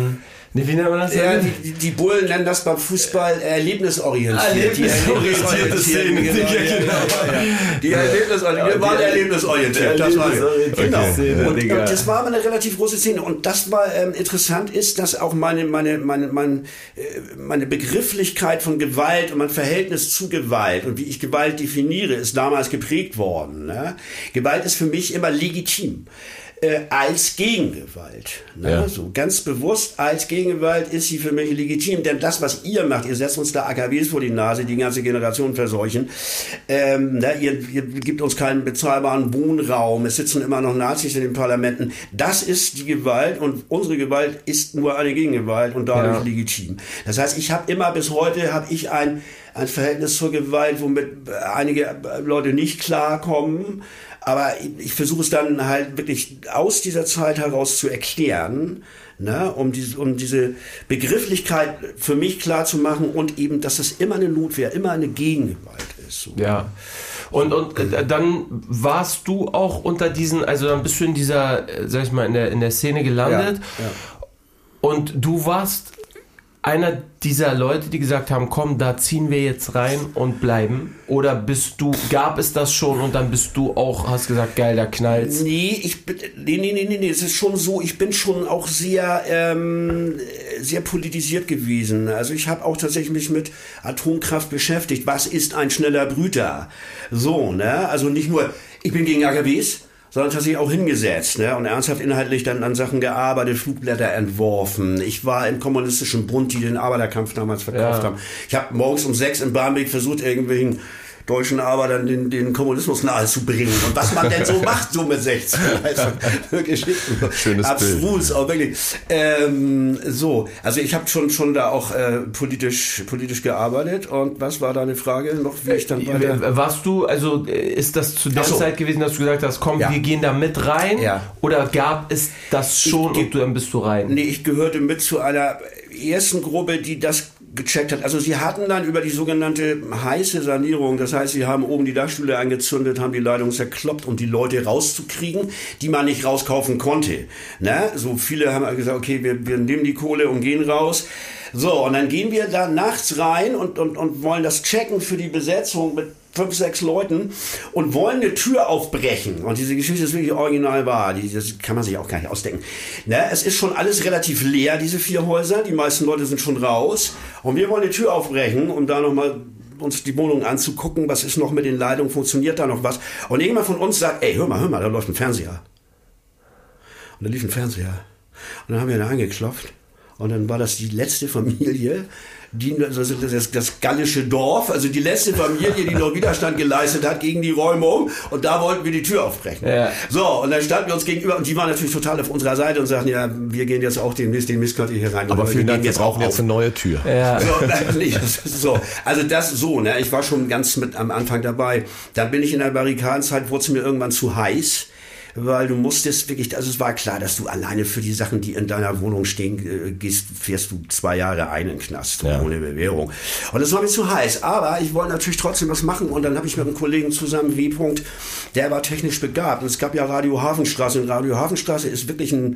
Speaker 1: Nee, wie nennt man das?
Speaker 3: Ja, die, die Bullen nennen das beim Fußball erlebnisorientiert.
Speaker 1: Erlebnisorientierte Szene.
Speaker 3: Genau, ja, ja, ja. Die erlebnisorientiert. Wir waren erlebnisorientiert. Das war genau.
Speaker 1: Szene,
Speaker 3: und, und
Speaker 1: Digga.
Speaker 3: das war aber eine relativ große Szene. Und das war ähm, interessant ist, dass auch meine, meine, meine, meine, meine Begrifflichkeit von Gewalt und mein Verhältnis zu Gewalt und wie ich Gewalt definiere, ist damals geprägt worden. Ne? Gewalt ist für mich immer legitim. Äh, als Gegengewalt. Ne?
Speaker 2: Ja.
Speaker 3: So ganz bewusst als Gegengewalt ist sie für mich legitim, denn das, was ihr macht, ihr setzt uns da A K Ws vor die Nase, die ganze Generation verseuchen, ähm, ne? ihr, ihr gibt uns keinen bezahlbaren Wohnraum, es sitzen immer noch Nazis in den Parlamenten, das ist die Gewalt und unsere Gewalt ist nur eine Gegengewalt und dadurch
Speaker 1: ja.
Speaker 3: legitim. Das heißt, ich habe immer bis heute, habe ich ein, ein Verhältnis zur Gewalt, womit einige Leute nicht klarkommen. Aber ich versuche es dann halt wirklich aus dieser Zeit heraus zu erklären, ne, um, diese, um diese Begrifflichkeit für mich klar zu machen und eben, dass das immer eine Notwehr, immer eine Gegengewalt ist. So.
Speaker 1: Ja. Und, und äh, dann warst du auch unter diesen, also dann bist du in dieser, äh, sag ich mal, in der, in der Szene gelandet.
Speaker 3: Ja, ja.
Speaker 1: Und du warst einer dieser Leute, die gesagt haben, komm, da ziehen wir jetzt rein und bleiben? Oder bist du, gab es das schon und dann bist du auch, hast gesagt, geil, da knallt's?
Speaker 3: Nee, ich bin, nee, nee, nee, nee, nee, es ist schon so, ich bin schon auch sehr, ähm, sehr politisiert gewesen. Also ich habe auch tatsächlich mich mit Atomkraft beschäftigt. Was ist ein schneller Brüter? So, ne, also nicht nur, ich bin gegen A K Ws, sondern tatsächlich auch hingesetzt, ne, und ernsthaft inhaltlich dann an Sachen gearbeitet, Flugblätter entworfen. Ich war im kommunistischen Bund, die den Arbeiterkampf damals verkauft
Speaker 1: ja.
Speaker 3: haben. Ich habe morgens um sechs in Barmbek versucht, irgendwelchen deutschen Arbeitern den, den Kommunismus nahe zu bringen. Und was man denn so macht, so mit sechzehn. Also, wirklich
Speaker 2: schönes
Speaker 3: abstrus,
Speaker 2: Bild.
Speaker 3: auch wirklich. Ähm, so, also ich habe schon schon da auch äh, politisch politisch gearbeitet. Und was war deine Frage noch, wie ich dann weiter...
Speaker 1: Warst du, also ist das zu der
Speaker 3: Ach so.
Speaker 1: Zeit gewesen, dass du gesagt hast, komm,
Speaker 3: Ja.
Speaker 1: wir gehen da mit rein?
Speaker 3: Ja.
Speaker 1: Oder gab es das schon
Speaker 3: Ich-
Speaker 1: und du, dann bist du rein?
Speaker 3: Nee, ich gehörte mit zu einer ersten Gruppe, die das gecheckt hat. Also sie hatten dann über die sogenannte heiße Sanierung, das heißt, sie haben oben die Dachstühle angezündet, haben die Leitung zerkloppt, um die Leute rauszukriegen, die man nicht rauskaufen konnte. Ne? So viele haben gesagt, okay, wir, wir nehmen die Kohle und gehen raus. So, und dann gehen wir da nachts rein und, und, und wollen das checken für die Besetzung mit fünf, sechs Leuten und wollen eine Tür aufbrechen. Und diese Geschichte ist wirklich original wahr. Die, das kann man sich auch gar nicht ausdenken. Ne? Es ist schon alles relativ leer, diese vier Häuser. Die meisten Leute sind schon raus. Und wir wollen eine Tür aufbrechen, um da nochmal uns die Wohnung anzugucken. Was ist noch mit den Leitungen? Funktioniert da noch was? Und irgendjemand von uns sagt, ey, hör mal, hör mal, da läuft ein Fernseher. Und da lief ein Fernseher. Und dann haben wir da angeklopft. Und dann war das die letzte Familie, die, also das, das gallische Dorf, also die letzte Familie, die noch Widerstand geleistet hat gegen die Räumung. Und da wollten wir die Tür aufbrechen.
Speaker 1: Ja.
Speaker 3: So, und dann standen wir uns gegenüber und die waren natürlich total auf unserer Seite und sagten, ja, wir gehen jetzt auch den Mist, den Mist könnt ihr hier rein.
Speaker 2: Aber
Speaker 3: wir
Speaker 2: vielen Dank, wir
Speaker 3: jetzt
Speaker 2: brauchen
Speaker 3: auch
Speaker 2: jetzt
Speaker 3: auf.
Speaker 2: eine neue Tür.
Speaker 1: Ja.
Speaker 3: So, nee, das ist so. Also das so, ne? Ich war schon ganz mit am Anfang dabei. Dann bin ich in der Barrikadenzeit, wurde es mir irgendwann zu heiß, weil du musstest wirklich, also es war klar, dass du alleine für die Sachen, die in deiner Wohnung stehen, äh, gehst, fährst du zwei Jahre ein in den Knast,
Speaker 2: Ja.
Speaker 3: ohne Bewährung. Und das war mir zu heiß. Aber ich wollte natürlich trotzdem was machen und dann habe ich mit einem Kollegen zusammen, W. -Punkt, der war technisch begabt. Und es gab ja Radio Hafenstraße. Und Radio Hafenstraße ist wirklich ein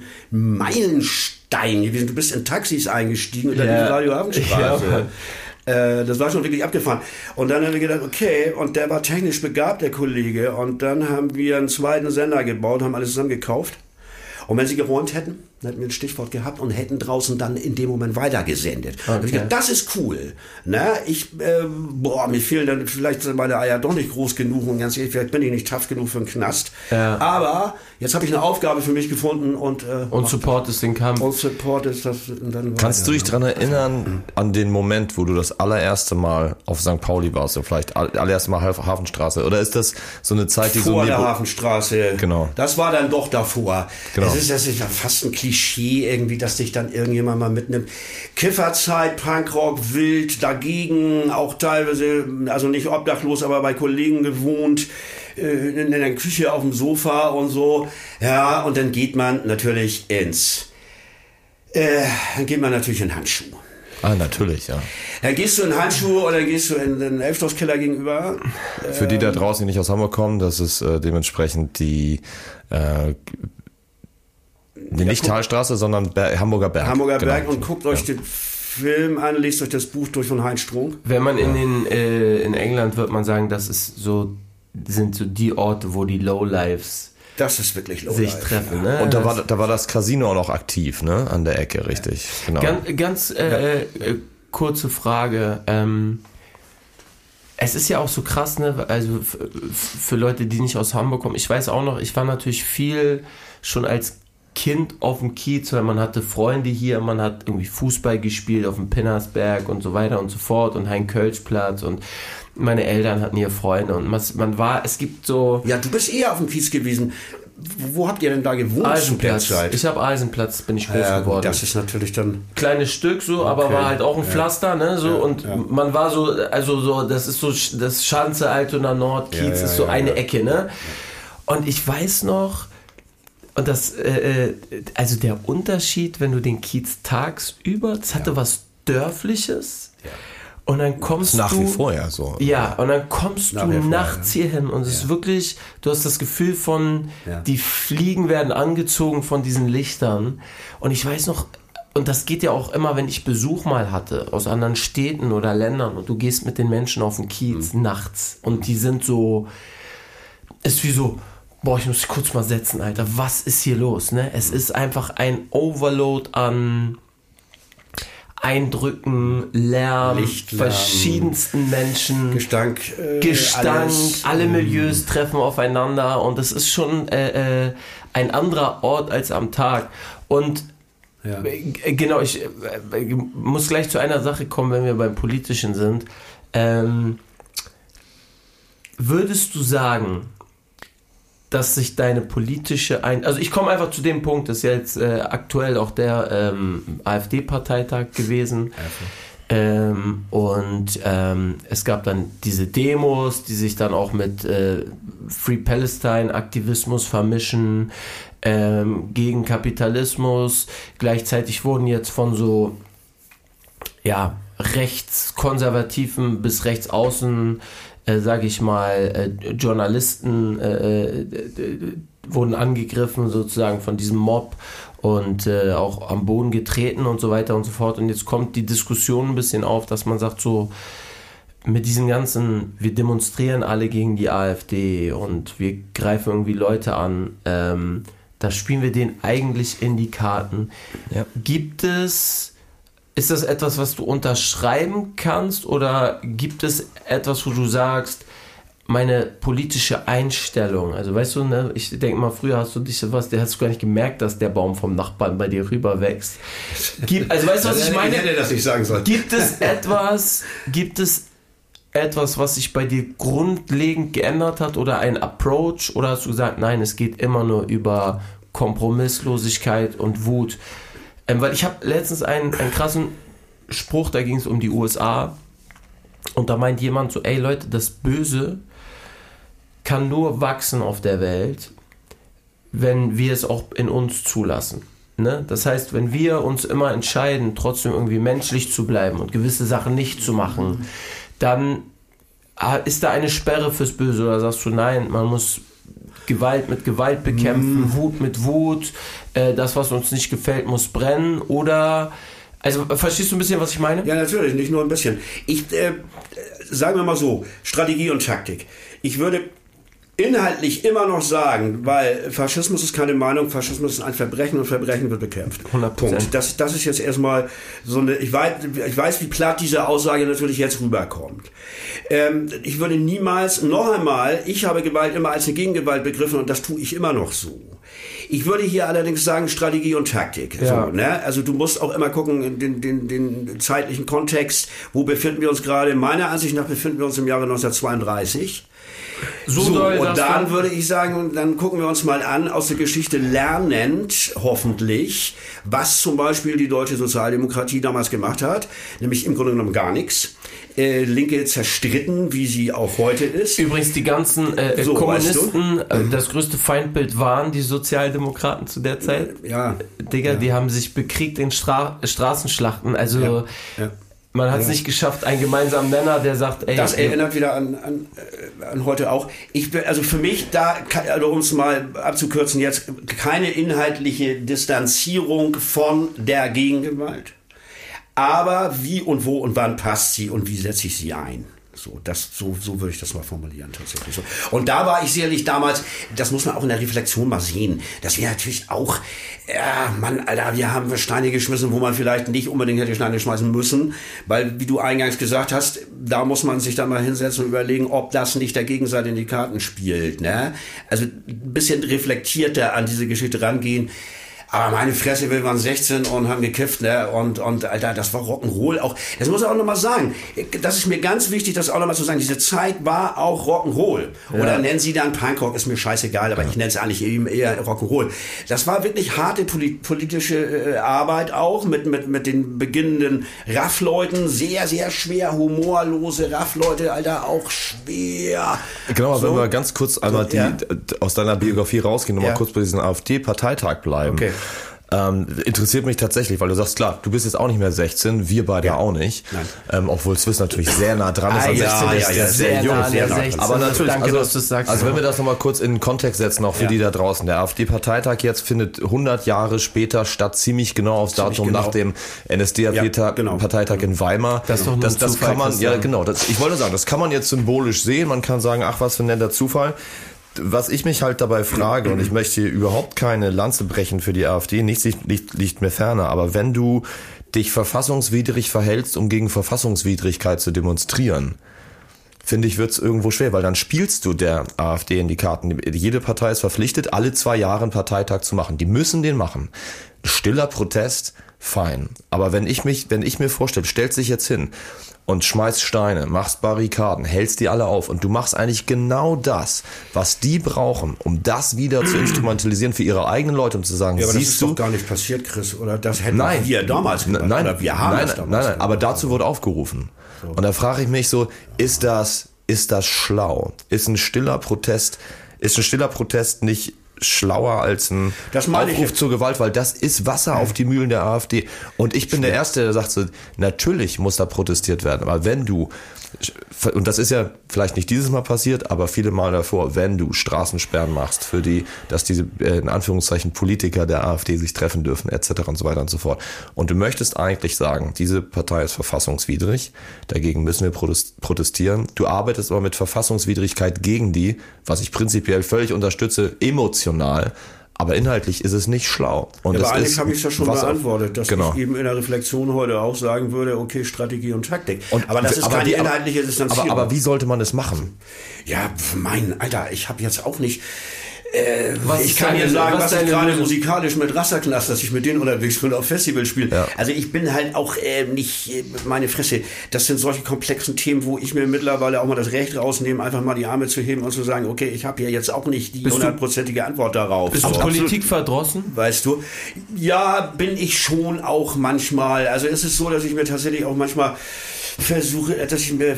Speaker 3: Meilenstein gewesen. Du bist in Taxis eingestiegen und dann
Speaker 1: Ja.
Speaker 3: in Radio Hafenstraße.
Speaker 1: Ja.
Speaker 3: Äh, das war schon wirklich abgefahren. Und dann haben wir gedacht, okay, und der war technisch begabt, der Kollege. Und dann haben wir einen zweiten Sender gebaut, haben alles zusammen gekauft. Und wenn sie geräumt hätten, dann hätten wir ein Stichwort gehabt und hätten draußen dann in dem Moment weitergesendet.
Speaker 1: Okay.
Speaker 3: Und ich gedacht, das ist cool. Na, ich, äh, boah, mir fehlen dann vielleicht sind meine Eier doch nicht groß genug und ganz ehrlich, vielleicht bin ich nicht tough genug für einen Knast.
Speaker 1: Ja.
Speaker 3: Aber jetzt habe ich eine Aufgabe für mich gefunden und, äh,
Speaker 1: Und supportest den Kampf.
Speaker 3: und Support ist das dann
Speaker 2: Kannst
Speaker 3: weiter.
Speaker 2: du dich daran erinnern, an den Moment, wo du das allererste Mal auf Sankt Pauli warst, oder vielleicht all- allererste Mal Haf- Hafenstraße? Oder ist das so eine Zeit, die so...
Speaker 3: Vor der
Speaker 2: neben-
Speaker 3: Hafenstraße.
Speaker 2: Genau.
Speaker 3: Das war dann doch davor.
Speaker 2: Genau.
Speaker 3: Es ist, das ist ja fast ein Klischee irgendwie, dass dich dann irgendjemand mal mitnimmt. Kifferzeit, Punkrock, wild, dagegen, auch teilweise, also nicht obdachlos, aber bei Kollegen gewohnt, äh, in der Küche auf dem Sofa und so. Ja, und dann geht man natürlich ins, äh, dann geht man natürlich in Handschuhe.
Speaker 2: Ah, natürlich, ja.
Speaker 3: Dann gehst du in Handschuhe oder gehst du in den Elfstoßkeller gegenüber.
Speaker 2: Für die da draußen, die nicht aus Hamburg kommen, das ist äh, dementsprechend die äh, Nee, ja, nicht guck, Talstraße, sondern Ber- Hamburger Berg.
Speaker 3: Hamburger
Speaker 2: genau.
Speaker 3: Berg und guckt euch ja. den Film an, lest euch das Buch durch von Heinz Strunk.
Speaker 1: Wenn man in den äh, in England wird man sagen, das ist so sind so die Orte, wo die Lowlifes
Speaker 3: das ist wirklich Lowlife,
Speaker 1: sich treffen.
Speaker 3: Ja.
Speaker 1: Ne?
Speaker 2: Und da war da war das Casino auch noch aktiv, ne, an der Ecke, richtig. Ja. Genau.
Speaker 1: Ganz, ganz äh, ja. äh, kurze Frage. Ähm, es ist ja auch so krass, ne? Also f- f- für Leute, die nicht aus Hamburg kommen. Ich weiß auch noch, ich war natürlich viel schon als Kind auf dem Kiez, weil man hatte Freunde hier, man hat irgendwie Fußball gespielt auf dem Pinnersberg und so weiter und so fort und Hein-Kölsch-Platz und meine Eltern hatten hier Freunde und man war, es gibt so...
Speaker 3: Ja, du bist eher auf dem Kiez gewesen. Wo, wo habt ihr denn da gewohnt?
Speaker 1: Eisenplatz. Ich habe Eisenplatz, bin ich groß
Speaker 3: ja,
Speaker 1: geworden.
Speaker 3: Das ist natürlich dann...
Speaker 1: Kleines Stück so, okay. aber war halt auch ein ja. Pflaster, ne, so, ja, und ja. man war so, also so, das ist so, das Schanze, Altona Nord, Kiez ja, ja, ist so ja, eine ja. Ecke, ne. Und ich weiß noch... Und das, äh, also der Unterschied, wenn du den Kiez tagsüber, das hatte ja. was Dörfliches. Ja. Und dann kommst
Speaker 2: nach
Speaker 1: du...
Speaker 2: Nach wie vor ja so.
Speaker 1: Ja, und dann kommst nach du nachts vor, ja. hier hin und es ja. ist wirklich, du hast das Gefühl von, ja. die Fliegen werden angezogen von diesen Lichtern. Und ich weiß noch, und das geht ja auch immer, wenn ich Besuch mal hatte aus anderen Städten oder Ländern und du gehst mit den Menschen auf den Kiez mhm. nachts und die sind so, ist wie so... Boah, ich muss mich kurz mal setzen, Alter. Was ist hier los? Ne? Es ist einfach ein Overload an Eindrücken, Lärm, Lichtlärm, verschiedensten Menschen.
Speaker 3: Gestank.
Speaker 1: Äh, Gestank, alles. Alle Milieus treffen aufeinander und es ist schon äh, äh, ein anderer Ort als am Tag. Und ja. äh, genau, ich äh, muss gleich zu einer Sache kommen, wenn wir beim Politischen sind. Ähm, würdest du sagen, dass sich deine politische Ein... Also ich komme einfach zu dem Punkt, das ist ja jetzt äh, aktuell auch der ähm, AfD-Parteitag gewesen. Ähm, und ähm, es gab dann diese Demos, die sich dann auch mit äh, Free Palestine-Aktivismus vermischen, ähm, gegen Kapitalismus. Gleichzeitig wurden jetzt von so ja, rechtskonservativen bis rechtsaußen Äh, sage ich mal, äh, Journalisten äh, äh, wurden angegriffen sozusagen von diesem Mob und äh, auch am Boden getreten und so weiter und so fort. Und jetzt kommt die Diskussion ein bisschen auf, dass man sagt so, mit diesen ganzen, wir demonstrieren alle gegen die AfD und wir greifen irgendwie Leute an, ähm, da spielen wir denen eigentlich in die Karten. Ja. Gibt es... Ist das etwas, was du unterschreiben kannst oder gibt es etwas, wo du sagst, meine politische Einstellung, also weißt du, ne, ich denke mal, früher hast du dich sowas, der hast du gar nicht gemerkt, dass der Baum vom Nachbarn bei dir rüber wächst. Gibt, also weißt du, was ich meine?
Speaker 3: Ich hätte das nicht sagen sollen.
Speaker 1: Gibt es etwas, gibt es etwas, was sich bei dir grundlegend geändert hat oder ein Approach oder hast du gesagt, nein, es geht immer nur über Kompromisslosigkeit und Wut? Ähm, weil ich habe letztens einen, einen krassen Spruch, da ging es um die U S A und da meint jemand so, ey Leute, das Böse kann nur wachsen auf der Welt, wenn wir es auch in uns zulassen. Ne? Das heißt, wenn wir uns immer entscheiden, trotzdem irgendwie menschlich zu bleiben und gewisse Sachen nicht zu machen, dann ist da eine Sperre fürs Böse oder sagst du, nein, man muss Gewalt mit Gewalt bekämpfen, mm. Wut mit Wut, äh, das, was uns nicht gefällt, muss brennen oder, also verstehst du ein bisschen, was ich meine?
Speaker 3: Ja, natürlich, nicht nur ein bisschen. Ich, äh, sagen wir mal so, Strategie und Taktik. Ich würde inhaltlich immer noch sagen, weil Faschismus ist keine Meinung, Faschismus ist ein Verbrechen und Verbrechen wird bekämpft.
Speaker 1: hundert Prozent.
Speaker 3: Punkt. Das, das ist jetzt erstmal so eine, ich weiß, ich weiß, wie platt diese Aussage natürlich jetzt rüberkommt. Ähm, ich würde niemals, noch einmal, ich habe Gewalt immer als eine Gegengewalt begriffen und das tue ich immer noch so. Ich würde hier allerdings sagen Strategie und Taktik.
Speaker 1: Ja.
Speaker 3: So, ne? Also du musst auch immer gucken, den, den, den zeitlichen Kontext, wo befinden wir uns gerade. Meiner Ansicht nach befinden wir uns im Jahre neunzehnhundertzweiunddreißig. So, so doll, und dann würde ich sagen, dann gucken wir uns mal an, aus der Geschichte lernend, hoffentlich, was zum Beispiel die deutsche Sozialdemokratie damals gemacht hat, nämlich im Grunde genommen gar nichts. Äh, Linke zerstritten, wie sie auch heute ist.
Speaker 1: Übrigens, die ganzen äh, so, Kommunisten, weißt du? äh, das größte Feindbild waren die Sozialdemokraten zu der Zeit.
Speaker 3: Ja.
Speaker 1: Digga, ja. Die haben sich bekriegt in Stra- Straßenschlachten, also...
Speaker 3: Ja. Ja.
Speaker 1: Man hat es ja. nicht geschafft, einen gemeinsamen Nenner, der sagt, ey...
Speaker 3: Das erinnert wieder an, an, an heute auch. Ich bin, also für mich, da, also um es mal abzukürzen jetzt, keine inhaltliche Distanzierung von der Gegengewalt. Aber wie und wo und wann passt sie und wie setze ich sie ein? So, das, so, so würde ich das mal formulieren, tatsächlich. So. Und da war ich sicherlich damals, das muss man auch in der Reflexion mal sehen, dass wir natürlich auch, ja, Mann, Alter, wir haben Steine geschmissen, wo man vielleicht nicht unbedingt hätte Steine schmeißen müssen, weil, wie du eingangs gesagt hast, da muss man sich dann mal hinsetzen und überlegen, ob das nicht der Gegenseite in die Karten spielt, ne? Also, ein bisschen reflektierter an diese Geschichte rangehen. Aber meine Fresse, wir waren sechzehn und haben gekifft, ne? Und, und Alter, das war Rock'n'Roll auch. Das muss ich auch nochmal sagen. Das ist mir ganz wichtig, das auch nochmal zu sagen. Diese Zeit war auch Rock'n'Roll. Ja. Oder nennen Sie dann Punkrock, ist mir scheißegal, aber ja. ich nenne es eigentlich eben eher Rock'n'Roll. Das war wirklich harte politische äh, Arbeit auch mit, mit, mit den beginnenden Raff-Leuten. Sehr, sehr schwer, humorlose Raff-Leute, Alter, auch schwer.
Speaker 2: Genau, aber
Speaker 3: so.
Speaker 2: wenn wir ganz kurz einmal die, ja. aus deiner Biografie rausgehen, nochmal ja. kurz bei diesem AfD-Parteitag bleiben.
Speaker 3: Okay.
Speaker 2: Ähm, interessiert mich tatsächlich, weil du sagst, klar, du bist jetzt auch nicht mehr sechzehn, wir beide ja. auch nicht. Ähm, obwohl Swiss natürlich sehr nah dran ist.
Speaker 3: Ah,
Speaker 2: an
Speaker 3: ja,
Speaker 2: sechzehn
Speaker 3: ja,
Speaker 2: ist
Speaker 3: ja,
Speaker 2: sehr, sehr, sehr jung.
Speaker 1: Nah
Speaker 2: Sehr
Speaker 1: sechzehn.
Speaker 2: aber natürlich,
Speaker 1: Danke,
Speaker 2: also,
Speaker 1: dass du sagst.
Speaker 2: also wenn wir das nochmal kurz in den Kontext setzen, auch für ja. die da draußen. Der AfD-Parteitag jetzt findet hundert Jahre später statt, ziemlich genau aufs ziemlich Datum genau. nach dem N S D A P-Parteitag ja, genau. in Weimar.
Speaker 1: Das ist doch nur
Speaker 2: das, das
Speaker 1: Zufall,
Speaker 2: kann man,
Speaker 1: Christian.
Speaker 2: ja genau, das, ich wollte sagen, das kann man jetzt symbolisch sehen. Man kann sagen, ach, was für ein netter Zufall. Was ich mich halt dabei frage, und ich möchte hier überhaupt keine Lanze brechen für die AfD, nichts liegt, liegt mir ferner, aber wenn du dich verfassungswidrig verhältst, um gegen Verfassungswidrigkeit zu demonstrieren, finde ich, wird's irgendwo schwer, weil dann spielst du der AfD in die Karten. Jede Partei ist verpflichtet, alle zwei Jahre einen Parteitag zu machen. Die müssen den machen. Stiller Protest, fein. Aber wenn ich mich, wenn ich mir vorstelle, stellst dich jetzt hin und schmeißt Steine, machst Barrikaden, hältst die alle auf und du machst eigentlich genau das, was die brauchen, um das wieder zu instrumentalisieren für ihre eigenen Leute, um zu sagen,
Speaker 3: ja, aber
Speaker 2: siehst
Speaker 3: das ist
Speaker 2: du,
Speaker 3: doch gar nicht passiert, Chris, oder das hätten
Speaker 2: nein,
Speaker 3: wir damals gemacht,
Speaker 2: nein,
Speaker 3: oder wir haben
Speaker 2: nein,
Speaker 3: das damals
Speaker 2: nein, nein,
Speaker 3: gemacht.
Speaker 2: aber dazu wurde aufgerufen. So. Und da frage ich mich so, ist das, ist das schlau? Ist ein stiller Protest, ist ein stiller Protest nicht schlauer als ein Aufruf zur Gewalt, weil das ist Wasser auf die Mühlen der AfD. Und ich bin der Erste, der sagt so, natürlich muss da protestiert werden, aber wenn du, und das ist ja vielleicht nicht dieses Mal passiert, aber viele Mal davor, wenn du Straßensperren machst für die, dass diese, in Anführungszeichen, Politiker der AfD sich treffen dürfen, et cetera und so weiter und so fort. Und du möchtest eigentlich sagen, diese Partei ist verfassungswidrig, dagegen müssen wir protestieren. Du arbeitest aber mit Verfassungswidrigkeit gegen die, was ich prinzipiell völlig unterstütze, emotional. Aber inhaltlich ist es nicht schlau. Und
Speaker 3: ja,
Speaker 2: das
Speaker 3: aber eigentlich
Speaker 2: ist
Speaker 3: habe ich es ja schon beantwortet, dass
Speaker 2: genau.
Speaker 3: ich eben in der Reflexion heute auch sagen würde, okay, Strategie und Taktik.
Speaker 2: Und,
Speaker 3: aber das ist
Speaker 2: aber
Speaker 3: keine
Speaker 2: die,
Speaker 3: inhaltliche Distanzierung.
Speaker 2: Aber, aber wie sollte man es machen?
Speaker 3: Ja, mein Alter, ich habe jetzt auch nicht... Äh,
Speaker 1: was
Speaker 3: ich kann dir sagen, was, was ich gerade
Speaker 1: Lösung?
Speaker 3: musikalisch mit Rasterknast, dass ich mit denen unterwegs bin, auf Festivals spiele.
Speaker 2: Ja.
Speaker 3: Also ich bin halt auch äh, nicht, äh, meine Fresse, das sind solche komplexen Themen, wo ich mir mittlerweile auch mal das Recht rausnehme, einfach mal die Arme zu heben und zu sagen, okay, ich habe ja jetzt auch nicht die hundertprozentige Antwort darauf.
Speaker 1: Bist du
Speaker 3: so.
Speaker 1: Politik verdrossen?
Speaker 3: Weißt du? Ja, bin ich schon auch manchmal. Also es ist so, dass ich mir tatsächlich auch manchmal versuche, dass ich mir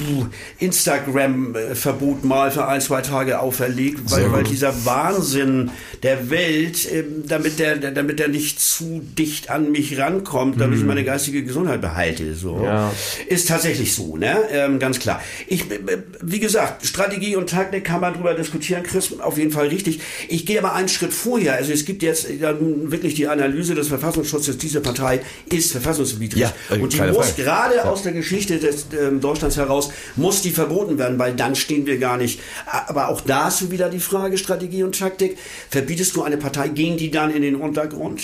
Speaker 3: Instagram-Verbot mal für ein, zwei Tage auferlege, weil, weil dieser Wahnsinn der Welt, damit der, damit der nicht zu dicht an mich rankommt, damit mhm. ich meine geistige Gesundheit behalte, so. Ja. Ist tatsächlich so, ne? Ähm, ganz klar. Ich, wie gesagt, Strategie und Taktik kann man drüber diskutieren, Chris, auf jeden Fall richtig. Ich gehe aber einen Schritt vorher. Also es gibt jetzt ja nun wirklich die Analyse des Verfassungsschutzes, diese Partei ist verfassungswidrig. Ja, und die muss Frage. gerade ja. aus der Geschichte des äh, Deutschlands heraus, muss die verboten werden, weil dann stehen wir gar nicht. Aber auch da hast du wieder die Frage Strategie und Taktik. Verbietest du eine Partei, gehen die dann in den Untergrund?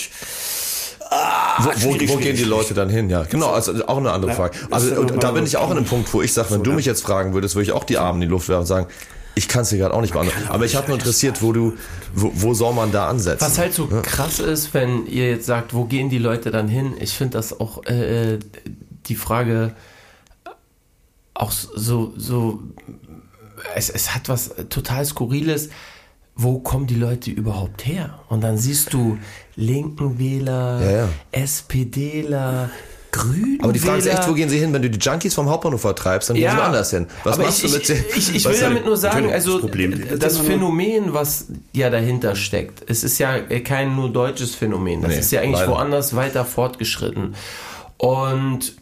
Speaker 2: Ah, wo wo, wo gehen die Leute dann hin? Ja, genau, also auch eine andere ja, Frage. Also und, da bin ich auch an einem Punkt, wo ich sage, wenn so, du ja. mich jetzt fragen würdest, würde ich auch die Arme in die Luft werfen und sagen, ich kann es dir gerade auch nicht beantworten. Aber ich habe nur interessiert, wo du, wo, wo soll man da ansetzen?
Speaker 1: Was halt so ja. krass ist, wenn ihr jetzt sagt, wo gehen die Leute dann hin? Ich finde das auch äh, die Frage auch so, so es, es hat was total Skurriles. Wo kommen die Leute überhaupt her? Und dann siehst du linken Wähler, ja, ja. SPDler, Grünen.
Speaker 2: Aber die Frage ist echt, wo gehen sie hin? Wenn du die Junkies vom Hauptbahnhof vertreibst, dann gehen
Speaker 1: ja,
Speaker 2: sie woanders hin. Was machst
Speaker 1: ich,
Speaker 2: du mit
Speaker 1: Ich, ich, ich will damit nur sagen, also das, das Phänomen, was ja dahinter steckt, es ist ja kein nur deutsches Phänomen. Das nee, ist ja eigentlich leider. woanders weiter fortgeschritten. Und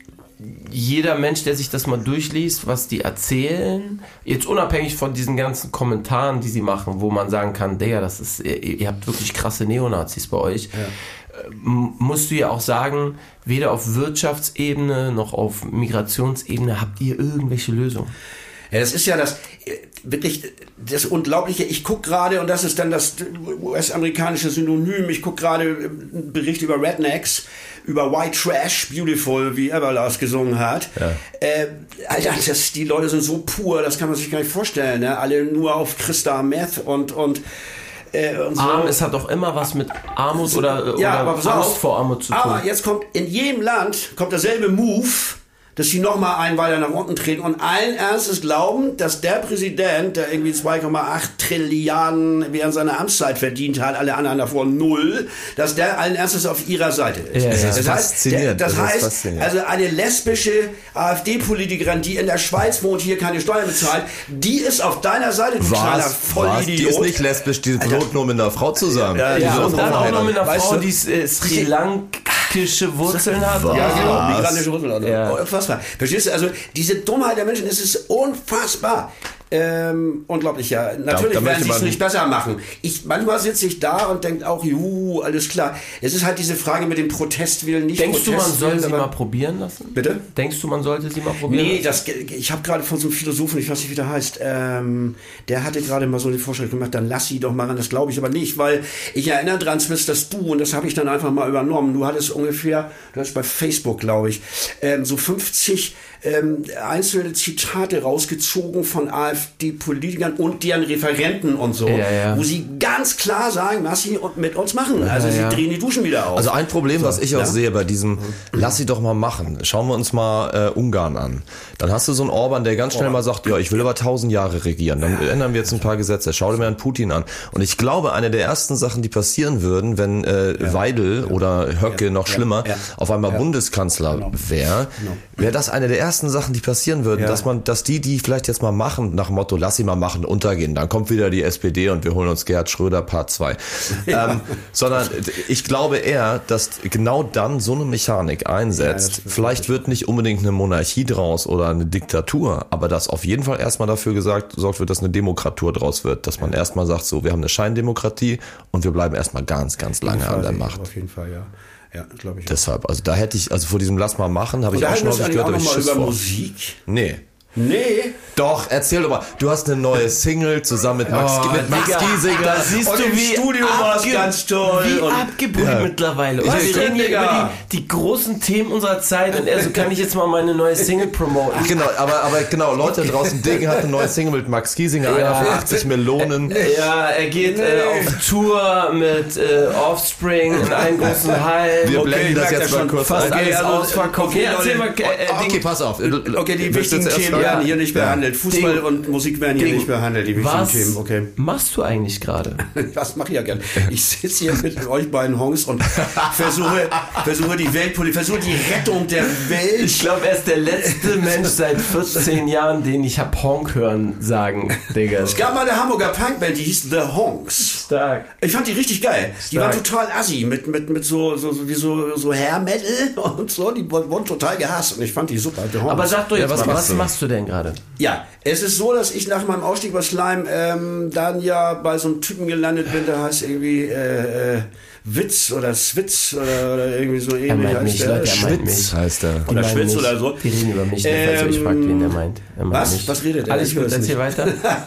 Speaker 1: jeder Mensch, der sich das mal durchliest, was die erzählen, jetzt unabhängig von diesen ganzen Kommentaren, die sie machen, wo man sagen kann, Digga, das ist, ihr, ihr habt wirklich krasse Neonazis bei euch, ja. musst du ja auch sagen, weder auf Wirtschaftsebene noch auf Migrationsebene habt ihr irgendwelche Lösungen.
Speaker 3: Ja, das ist ja das wirklich das Unglaubliche. Ich gucke gerade, und das ist dann das U S-amerikanische Synonym, ich gucke gerade einen Bericht über Rednecks, über White Trash, Beautiful, wie Everlast gesungen hat. Ja. Äh, Alter, das, die Leute sind so pur, das kann man sich gar nicht vorstellen. Ne? Alle nur auf Crystal Meth und... und Äh, und so.
Speaker 1: Arm, es hat doch immer was mit Armut oder, ja, oder Angst
Speaker 3: auf,
Speaker 1: vor Armut zu tun.
Speaker 3: Aber jetzt kommt in jedem Land kommt derselbe Move, dass sie nochmal einen weiter nach unten treten und allen Ernstes glauben, dass der Präsident, der irgendwie zwei Komma acht Trilliarden während seiner Amtszeit verdient hat, alle anderen davor null, dass der allen Ernstes auf ihrer Seite ist.
Speaker 2: Ja, das,
Speaker 3: das
Speaker 2: ist
Speaker 3: heißt, der, das, das heißt also eine lesbische AfD-Politikerin, die in der Schweiz wohnt, hier keine Steuern bezahlt, die ist auf deiner Seite, du kleiner Vollidiot.
Speaker 2: Die ist nicht lesbisch, die wohnt nur mit einer Frau zusammen.
Speaker 1: Ja,
Speaker 2: ja,
Speaker 1: ja, und dann auch noch mit einer Frau, die äh, Sri Lankische Wurzeln hat.
Speaker 3: Ja, genau, migrantische Wurzeln. Ja. Unfassbar. Verstehst du? Also diese Dummheit der Menschen, es ist unfassbar. Ähm, unglaublich, ja. Natürlich da, da werden sie es nicht besser machen. Ich, manchmal sitze ich da und denke auch, juhu, alles klar. Es ist halt diese Frage mit dem Protestwillen, nicht
Speaker 1: Denkst
Speaker 3: Protestwillen,
Speaker 1: du, man soll sie mal probieren lassen?
Speaker 3: Bitte?
Speaker 1: Denkst du, man sollte sie mal probieren
Speaker 3: nee,
Speaker 1: lassen?
Speaker 3: Nee, das, ich habe gerade von so einem Philosophen, ich weiß nicht, wie der heißt, ähm, der hatte gerade mal so eine Vorschlag gemacht, dann lass sie doch mal ran. Das glaube ich aber nicht, weil ich erinnere dran, Smith, dass du, und das habe ich dann einfach mal übernommen, du hattest ungefähr, du hast bei Facebook, glaube ich, ähm, so fünfzig ähm, einzelne Zitate rausgezogen von AfD-Politikern und deren Referenten und so, ja, ja. wo sie ganz klar sagen, was sie mit uns machen. Also ja, sie ja. drehen die Duschen wieder auf.
Speaker 2: Also ein Problem, so, was ich auch ja? sehe bei diesem, lass sie doch mal machen. Schauen wir uns mal äh, Ungarn an. Dann hast du so einen Orban, der ganz schnell Orban. mal sagt, ja, ich will aber tausend Jahre regieren. Dann ja. ändern wir jetzt ein paar Gesetze. Schau dir mal an Putin an. Und ich glaube, eine der ersten Sachen, die passieren würden, wenn äh, ja. Weidel ja. oder Höcke, ja. noch ja. schlimmer, ja. auf einmal ja. Bundeskanzler genau. wäre, genau. wäre das eine der ersten Sachen, die passieren würden, ja. dass man, dass die, die vielleicht jetzt mal machen, nach dem Motto, lass sie mal machen, untergehen. Dann kommt wieder die S P D und wir holen uns Gerhard Schröder Part zwei. Ja. Ähm, sondern ich glaube eher, dass genau dann so eine Mechanik einsetzt. Ja, vielleicht wird nicht unbedingt eine Monarchie draus oder eine Diktatur, aber dass auf jeden Fall erstmal dafür gesagt, gesorgt wird, dass eine Demokratur draus wird. Dass man ja. erstmal sagt, so, wir haben eine Scheindemokratie und wir bleiben erstmal ganz, ganz lange an der Macht.
Speaker 3: Auf jeden Fall, ja. Ja, glaube ich.
Speaker 2: Deshalb, also da hätte ich, also vor diesem Lass mal machen, habe ich auch schon häufig gehört, aber ich
Speaker 3: Schiss
Speaker 2: vor.
Speaker 3: Über Musik?
Speaker 2: Nee.
Speaker 3: Nee.
Speaker 2: Doch, erzähl doch mal. Du hast eine neue Single zusammen mit Max,
Speaker 1: oh,
Speaker 2: mit Max Giesinger.
Speaker 1: Da siehst
Speaker 3: und
Speaker 1: du,
Speaker 3: im
Speaker 1: wie
Speaker 3: Studio war es ganz toll.
Speaker 1: Wie
Speaker 3: und
Speaker 1: abgebrüht ja. mittlerweile.
Speaker 3: Was
Speaker 1: wir reden hier über die, die großen Themen unserer Zeit und er so, kann ich jetzt mal meine neue Single promoten.
Speaker 2: Genau, aber, aber genau, Leute draußen, Ding hat eine neue Single mit Max Giesinger, ja. einer für achtzig Millionen.
Speaker 1: Ja, er geht nee. äh, auf Tour mit äh, Offspring in einen großen Hallen.
Speaker 2: Wir blenden okay, das jetzt mal kurz
Speaker 1: fast
Speaker 2: ein.
Speaker 1: alles also, ausverkauft.
Speaker 3: Okay, erzähl mal,
Speaker 2: äh, okay, pass auf.
Speaker 3: Okay, die wichtigen Themen werden hier nicht behandelt. Fußball Ding. und Musik werden hier Ding. nicht behandelt, die wichtigen
Speaker 1: Was
Speaker 3: Themen. Okay.
Speaker 1: machst du eigentlich gerade?
Speaker 3: Was mache ich ja gerne? Ich sitze hier mit euch beiden Hongs und versuche, versuche die Weltpolitik, versuche die Rettung der Welt.
Speaker 1: Ich glaube, er ist der letzte Mensch seit vierzehn Jahren, den ich habe Honk hören sagen, Digga.
Speaker 3: Es gab mal eine Hamburger Punkband, die hieß The Honks.
Speaker 1: Stark.
Speaker 3: Ich fand die richtig geil. Die Stark. waren total assi, mit, mit, mit so, so, so, wie so, so Hair Metal und so. Die wurden total gehasst und ich fand die super. The Honks.
Speaker 1: Aber sag doch jetzt ja, was, mal,
Speaker 2: machst,
Speaker 1: was du? machst du denn gerade?
Speaker 3: Ja, es ist so, dass ich nach meinem Ausstieg bei Slime ähm, dann ja bei so einem Typen gelandet bin, der heißt irgendwie äh, äh, Witz oder Switz oder, oder irgendwie so ähnlich.
Speaker 1: Er meint mich, Leute, er meint mich.
Speaker 2: Heißt er.
Speaker 3: Oder Schwitz oder so.
Speaker 1: Die reden über mich, ähm, falls ihr euch fragt, wen er meint. Er meint
Speaker 3: was?
Speaker 1: Mich.
Speaker 3: Was redet er?
Speaker 1: Alles gut, erzähl weiter.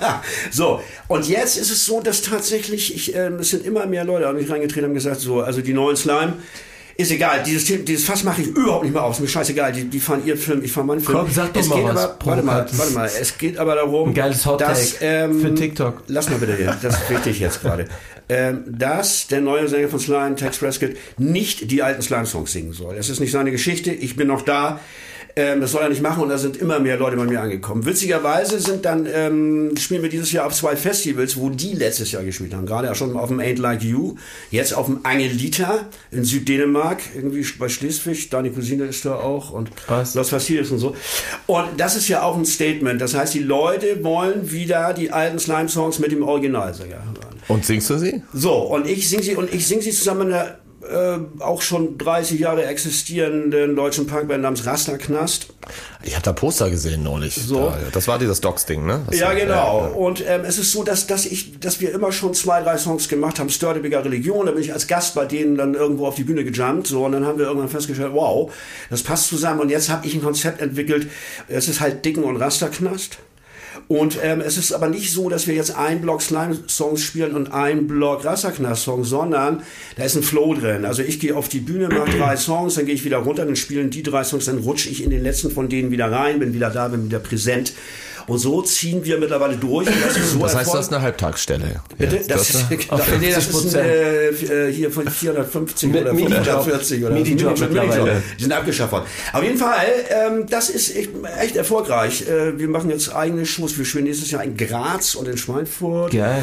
Speaker 3: So, und jetzt ist es so, dass tatsächlich, ich, äh, es sind immer mehr Leute an mich reingetreten und haben gesagt, so, also die neuen Slime, ist egal, dieses, dieses Fass mache ich überhaupt nicht mehr auf. Ist mir scheißegal, die, die fahren ihren Film, ich fahre meinen Film.
Speaker 1: Komm, sag doch
Speaker 3: es
Speaker 1: mal
Speaker 3: geht
Speaker 1: was.
Speaker 3: Aber, warte mal, warte mal, es geht aber darum,
Speaker 1: ein geiles Hot
Speaker 3: dass, ähm,
Speaker 1: für TikTok.
Speaker 3: Lass mal bitte hier, das ist wichtig jetzt gerade. Ähm, dass der neue Sänger von Slime, Tex Prescott, nicht die alten Slime-Songs singen soll. Das ist nicht seine Geschichte, ich bin noch da. Ähm, das soll er nicht machen und da sind immer mehr Leute bei mir angekommen. Witzigerweise sind dann, ähm, spielen wir dieses Jahr auf zwei Festivals, wo die letztes Jahr gespielt haben. Gerade auch schon auf dem Ain't Like You, jetzt auf dem Angelita in Süddänemark, irgendwie bei Schleswig, deine Cousine ist da auch und
Speaker 1: Was?
Speaker 3: Los Faciles und so. Und das ist ja auch ein Statement. Das heißt, die Leute wollen wieder die alten Slime-Songs mit dem Originalsänger hören.
Speaker 2: Und singst du sie?
Speaker 3: So, und ich sing sie und ich sing sie zusammen mit einer äh, auch schon dreißig Jahre existierenden deutschen Punkband namens Rasterknast.
Speaker 2: Ich habe da Poster gesehen neulich.
Speaker 3: So.
Speaker 2: Da, das war dieses Docs-Ding, ne? Das
Speaker 3: ja,
Speaker 2: war,
Speaker 3: genau.
Speaker 2: Ja, ja.
Speaker 3: Und ähm, es ist so, dass, dass, ich, dass wir immer schon zwei, drei Songs gemacht haben. Störtebeker Religion, da bin ich als Gast bei denen dann irgendwo auf die Bühne gejumpt. So, und dann haben wir irgendwann festgestellt, wow, das passt zusammen. Und jetzt habe ich ein Konzept entwickelt. Es ist halt Dicken und Rasterknast. Und ähm, es ist aber nicht so, dass wir jetzt einen Block Slime-Songs spielen und einen Block Rasterknast-Songs, sondern da ist ein Flow drin. Also ich gehe auf die Bühne, mache drei Songs, dann gehe ich wieder runter, dann spielen die drei Songs, dann rutsche ich in den letzten von denen wieder rein, bin wieder da, bin wieder präsent. Und so ziehen wir mittlerweile durch. Und das ist so
Speaker 2: das heißt,
Speaker 3: Erfolg.
Speaker 2: das ist eine Halbtagsstelle.
Speaker 3: Bitte?
Speaker 2: Ja,
Speaker 3: Das,
Speaker 2: das,
Speaker 3: das, das, nee, das ist ein, äh, hier von vierhundertfünfzig
Speaker 1: Mit
Speaker 3: oder fünfhundertvierzig oder
Speaker 1: Midi-Job mittlerweile.
Speaker 3: Die sind abgeschafft worden. Auf jeden Fall, ähm, das ist echt, echt erfolgreich. Äh, wir machen jetzt eigene Shows. Wir spielen nächstes Jahr in Graz und in Schweinfurt.
Speaker 1: Geil.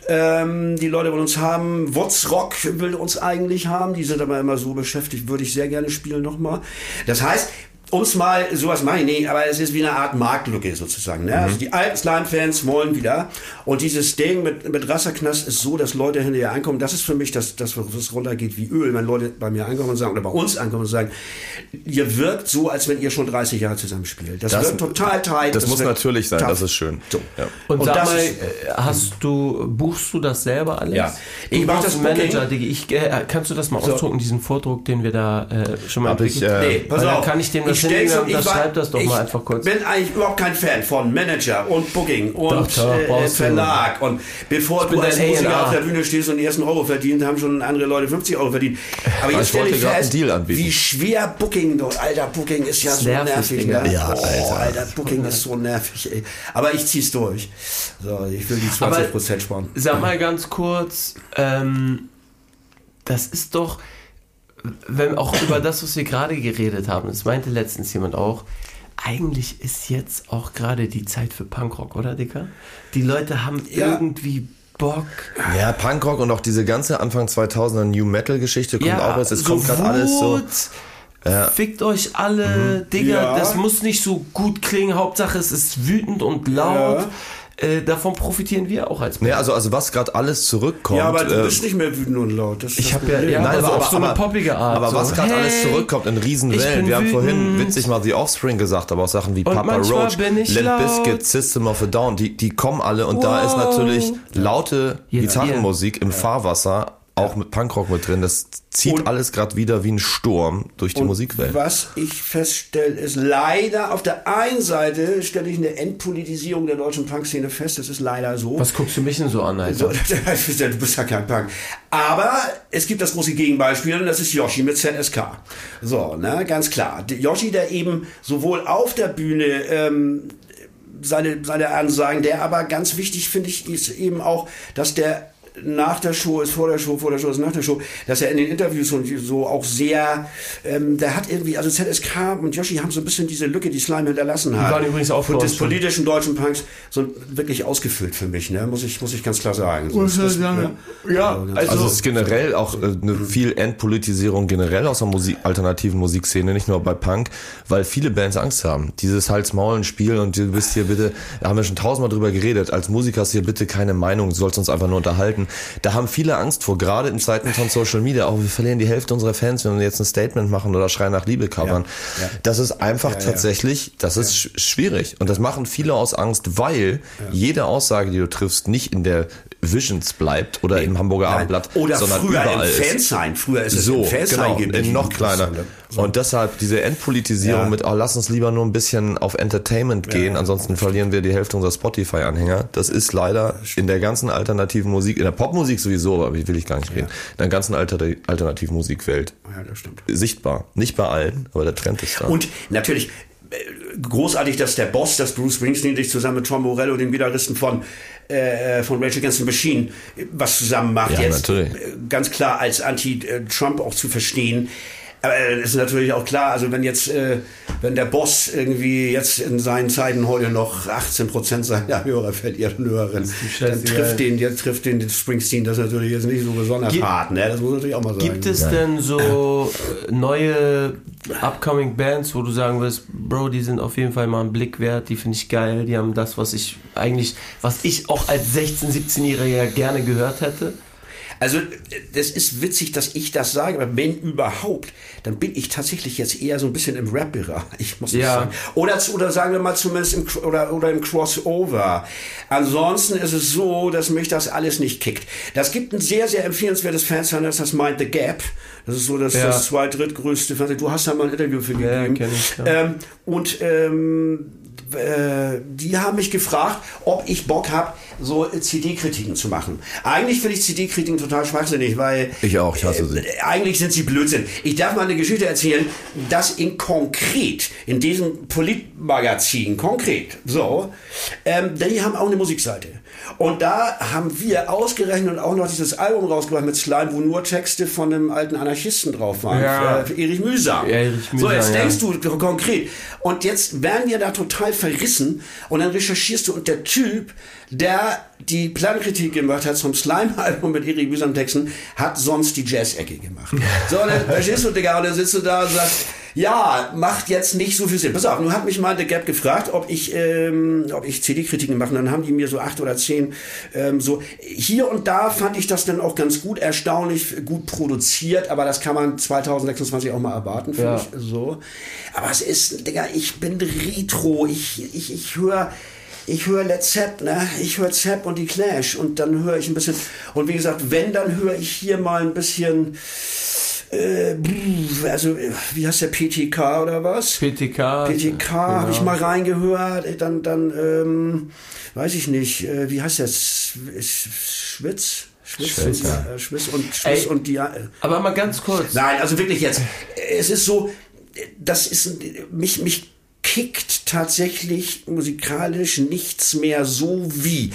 Speaker 3: Ähm, die Leute wollen uns haben. Wotzrock will uns eigentlich haben. Die sind aber immer so beschäftigt. Würde ich sehr gerne spielen nochmal. Das heißt, um's mal, sowas mache ich nicht, aber es ist wie eine Art Marktlücke sozusagen. Ne? Mhm. Also die alten Slime-Fans wollen wieder. Und dieses Ding mit, mit Rasterknast ist so, dass Leute hinterher einkommen. Das ist für mich, dass das was runtergeht wie Öl. Wenn Leute bei mir einkommen und sagen, oder bei uns ankommen und sagen, ihr wirkt so, als wenn ihr schon dreißig Jahre zusammen spielt. Das, das wirkt total tight.
Speaker 2: Das, das muss natürlich sein,
Speaker 3: tough.
Speaker 2: Das ist schön. So, ja.
Speaker 1: Und, und sag mal,
Speaker 3: ist,
Speaker 1: hast du, buchst du das selber alles?
Speaker 3: Ja.
Speaker 1: Ich mach das Manager,
Speaker 3: Booking.
Speaker 1: ich, äh, kannst du das mal so. ausdrucken, diesen Vordruck, den wir da äh, schon mal
Speaker 2: Hab ich, äh,
Speaker 3: nee, pass
Speaker 1: Weil
Speaker 3: auf.
Speaker 1: Dann kann ich dem das hinlegen. Schreib das doch
Speaker 3: ich
Speaker 1: mal einfach kurz.
Speaker 3: Ich bin eigentlich überhaupt kein Fan von Manager und Booking und
Speaker 1: doch, doch,
Speaker 3: äh, Verlag. Und bevor du als Musiker auf der Bühne stehst und die ersten Euro verdient, haben schon andere Leute fünfzig Euro verdient. Aber jetzt stelle ich fest, wie schwer Booking dort, Alter, Booking ist ja so nervig. nervig
Speaker 2: ja,
Speaker 3: oh,
Speaker 2: Alter.
Speaker 3: Alter, Booking ist so nervig, ey. Aber ich zieh's durch. So, ich will die zwanzig Prozent sparen.
Speaker 1: Sag mal ganz kurz, ähm, das ist doch... Wenn auch über das, was wir gerade geredet haben, das meinte letztens jemand auch, eigentlich ist jetzt auch gerade die Zeit für Punkrock, oder Dicker? Die Leute haben ja. irgendwie Bock.
Speaker 2: Ja, Punkrock und auch diese ganze Anfang zweitausender New Metal Geschichte kommt ja, auch jetzt, es so kommt gerade alles so.
Speaker 1: Ja. Fickt euch alle, mhm. Digga,
Speaker 3: ja.
Speaker 1: das muss nicht so gut klingen, Hauptsache es ist wütend und laut. Ja. Äh, davon profitieren wir auch als
Speaker 2: Band. Ja, also, also was gerade alles zurückkommt.
Speaker 3: Ja, aber du
Speaker 2: äh,
Speaker 3: bist nicht mehr wütend und laut. Das
Speaker 1: ich habe ja, ja
Speaker 2: nein,
Speaker 1: aber,
Speaker 2: aber,
Speaker 1: auf so eine poppige Art.
Speaker 2: Aber
Speaker 1: so.
Speaker 2: was gerade
Speaker 1: hey,
Speaker 2: alles zurückkommt in Riesenwellen. Wir haben wütend. vorhin witzig mal The Offspring gesagt, aber auch Sachen wie
Speaker 1: und
Speaker 2: Papa Roach, Limp Bizkit, System of a Down, die, die kommen alle und wow. da ist natürlich laute Jetzt Gitarrenmusik ihr. im ja. Fahrwasser. Auch mit Punkrock mit drin, das zieht und, alles gerade wieder wie ein Sturm durch die Musikwelt.
Speaker 3: Was ich feststelle, ist leider, auf der einen Seite stelle ich eine Entpolitisierung der deutschen Punkszene fest, das ist leider so.
Speaker 1: Was guckst du mich denn so an, Alter?
Speaker 3: Du bist ja kein Punk. Aber es gibt das große Gegenbeispiel und das ist Yoshi mit Z S K. So, ne, ganz klar. Yoshi, der eben sowohl auf der Bühne ähm, seine, seine Ansagen, der aber ganz wichtig, finde ich, ist eben auch, dass der nach der Show ist vor der Show, vor der Show ist nach der Show, dass er in den Interviews und so auch sehr, ähm, der hat irgendwie, also Z S K und Yoshi haben so ein bisschen diese Lücke, die Slime hinterlassen hat.
Speaker 1: Die waren übrigens auch
Speaker 3: des politischen deutschen Punks so wirklich ausgefüllt für mich, ne? Muss ich, muss ich ganz klar sagen. So,
Speaker 1: das ist, ne? Ja,
Speaker 2: also, also es ist generell auch äh, eine viel Entpolitisierung generell aus der Musik, alternativen Musikszene, nicht nur bei Punk, weil viele Bands Angst haben. Dieses Hals-Maulen-Spiel und du bist hier bitte, da haben wir schon tausendmal drüber geredet, als Musiker hast du hier bitte keine Meinung, du sollst uns einfach nur unterhalten. Da haben viele Angst vor, gerade in Zeiten von Social Media. Auch wir verlieren die Hälfte unserer Fans, wenn wir jetzt ein Statement machen oder Schrei nach Liebe covern. Ja, ja. Das ist einfach ja, tatsächlich, das ja. ist sch- schwierig. Und das machen viele aus Angst, weil ja. jede Aussage, die du triffst, nicht in der Visions bleibt oder nee. im Hamburger Nein. Abendblatt,
Speaker 3: oder
Speaker 2: sondern
Speaker 3: früher
Speaker 2: überall
Speaker 3: im Fansign. Früher ist es
Speaker 2: so,
Speaker 3: im Fansign
Speaker 2: genau, in noch kleiner. So. Und deshalb diese Entpolitisierung ja. mit, oh, lass uns lieber nur ein bisschen auf Entertainment gehen, ja, ansonsten verlieren wir die Hälfte unserer Spotify-Anhänger. Das ist leider in der ganzen alternativen Musik, in der Popmusik sowieso, aber will ich gar nicht reden, ja. in der ganzen Alter- alternativen Musikwelt
Speaker 3: ja, das stimmt.
Speaker 2: sichtbar. Nicht bei allen, aber der Trend ist da.
Speaker 3: Und natürlich großartig, dass der Boss, dass Bruce Springsteen sich zusammen mit Tom Morello, dem Gitarristen von äh, von Rage Against the Machine, was zusammen macht.
Speaker 2: Ja,
Speaker 3: jetzt
Speaker 2: natürlich.
Speaker 3: Ganz klar als Anti-Trump auch zu verstehen. Aber es ist natürlich auch klar, also wenn jetzt, äh, wenn der Boss irgendwie jetzt in seinen Zeiten heute noch achtzehn Prozent seiner Hörer verliert und Hörerinnen, dann trifft den, jetzt trifft den, den Springsteen das natürlich jetzt nicht so besonders Gibt, hart, ne? Das muss natürlich auch mal sagen.
Speaker 1: Gibt es denn so neue upcoming Bands, wo du sagen wirst, Bro, die sind auf jeden Fall mal einen Blick wert, die finde ich geil, die haben das, was ich eigentlich, was ich auch als sechzehn-, siebzehnjähriger gerne gehört hätte?
Speaker 3: Also, das ist witzig, dass ich das sage, aber wenn überhaupt, dann bin ich tatsächlich jetzt eher so ein bisschen im Rap-Bereich, muss ich
Speaker 1: Ja.
Speaker 3: sagen. Oder, oder sagen wir mal zumindest im, oder, oder im Crossover. Ansonsten ist es so, dass mich das alles nicht kickt. Das gibt ein sehr, sehr empfehlenswertes Fanzine, das heißt Mind the Gap. Das ist so das,
Speaker 1: Ja.
Speaker 3: das zweit-, drittgrößte Fernsehen. Du hast da mal ein Interview für
Speaker 1: Ja,
Speaker 3: gegeben.
Speaker 1: kenn ich, ja.
Speaker 3: ähm, und ähm, äh, die haben mich gefragt, ob ich Bock habe, so C D-Kritiken zu machen. Eigentlich finde ich C D-Kritiken total schwachsinnig, weil
Speaker 2: Ich auch, ich hasse sie.
Speaker 3: äh, eigentlich sind sie Blödsinn. Ich darf mal eine Geschichte erzählen, dass in konkret, in diesem Politmagazin, konkret, so, ähm, die haben auch eine Musikseite. Und da haben wir ausgerechnet und auch noch dieses Album rausgebracht mit Slime, wo nur Texte von einem alten Anarchisten drauf waren.
Speaker 1: Ja.
Speaker 3: Für, für Erich Mühsam.
Speaker 1: Erich
Speaker 3: so,
Speaker 1: Mühsam,
Speaker 3: jetzt
Speaker 1: ja.
Speaker 3: denkst du konkret. Und jetzt werden wir da total verrissen und dann recherchierst du und der Typ, der die Plattenkritik gemacht hat zum Slime-Album mit Erich Mühsam Texten, hat sonst die Jazz-Ecke gemacht. So, und dann verstehst du, Digga, und dann sitzt du da und sagst, ja, macht jetzt nicht so viel Sinn. Pass auf, nun hat mich mal The Gap gefragt, ob ich, ähm, ob ich C D-Kritiken mache. Dann haben die mir so acht oder zehn, ähm, so. Hier und da fand ich das dann auch ganz gut, erstaunlich gut produziert, aber das kann man zwanzig sechsundzwanzig auch mal erwarten, finde
Speaker 1: Ja.
Speaker 3: ich, so. Aber es ist, Digga, ich bin Retro, ich, ich, ich höre, ich höre Led Zepp, ne? Ich höre Zepp und die Clash und dann höre ich ein bisschen, und wie gesagt, wenn, dann höre ich hier mal ein bisschen, äh, also, wie heißt der, P T K oder was?
Speaker 1: P T K.
Speaker 3: P T K,
Speaker 1: genau.
Speaker 3: habe ich mal reingehört, dann, dann, ähm, weiß ich nicht, äh, wie heißt der, Schwitz? Schwitz,
Speaker 1: Schwitz,
Speaker 3: ja.
Speaker 1: ja.
Speaker 3: Schwitz und, Schwitz
Speaker 1: Ey,
Speaker 3: und die, äh,
Speaker 1: Aber mal ganz kurz.
Speaker 3: Nein, also wirklich jetzt. Es ist so, das ist, mich, mich kickt tatsächlich musikalisch nichts mehr so wie.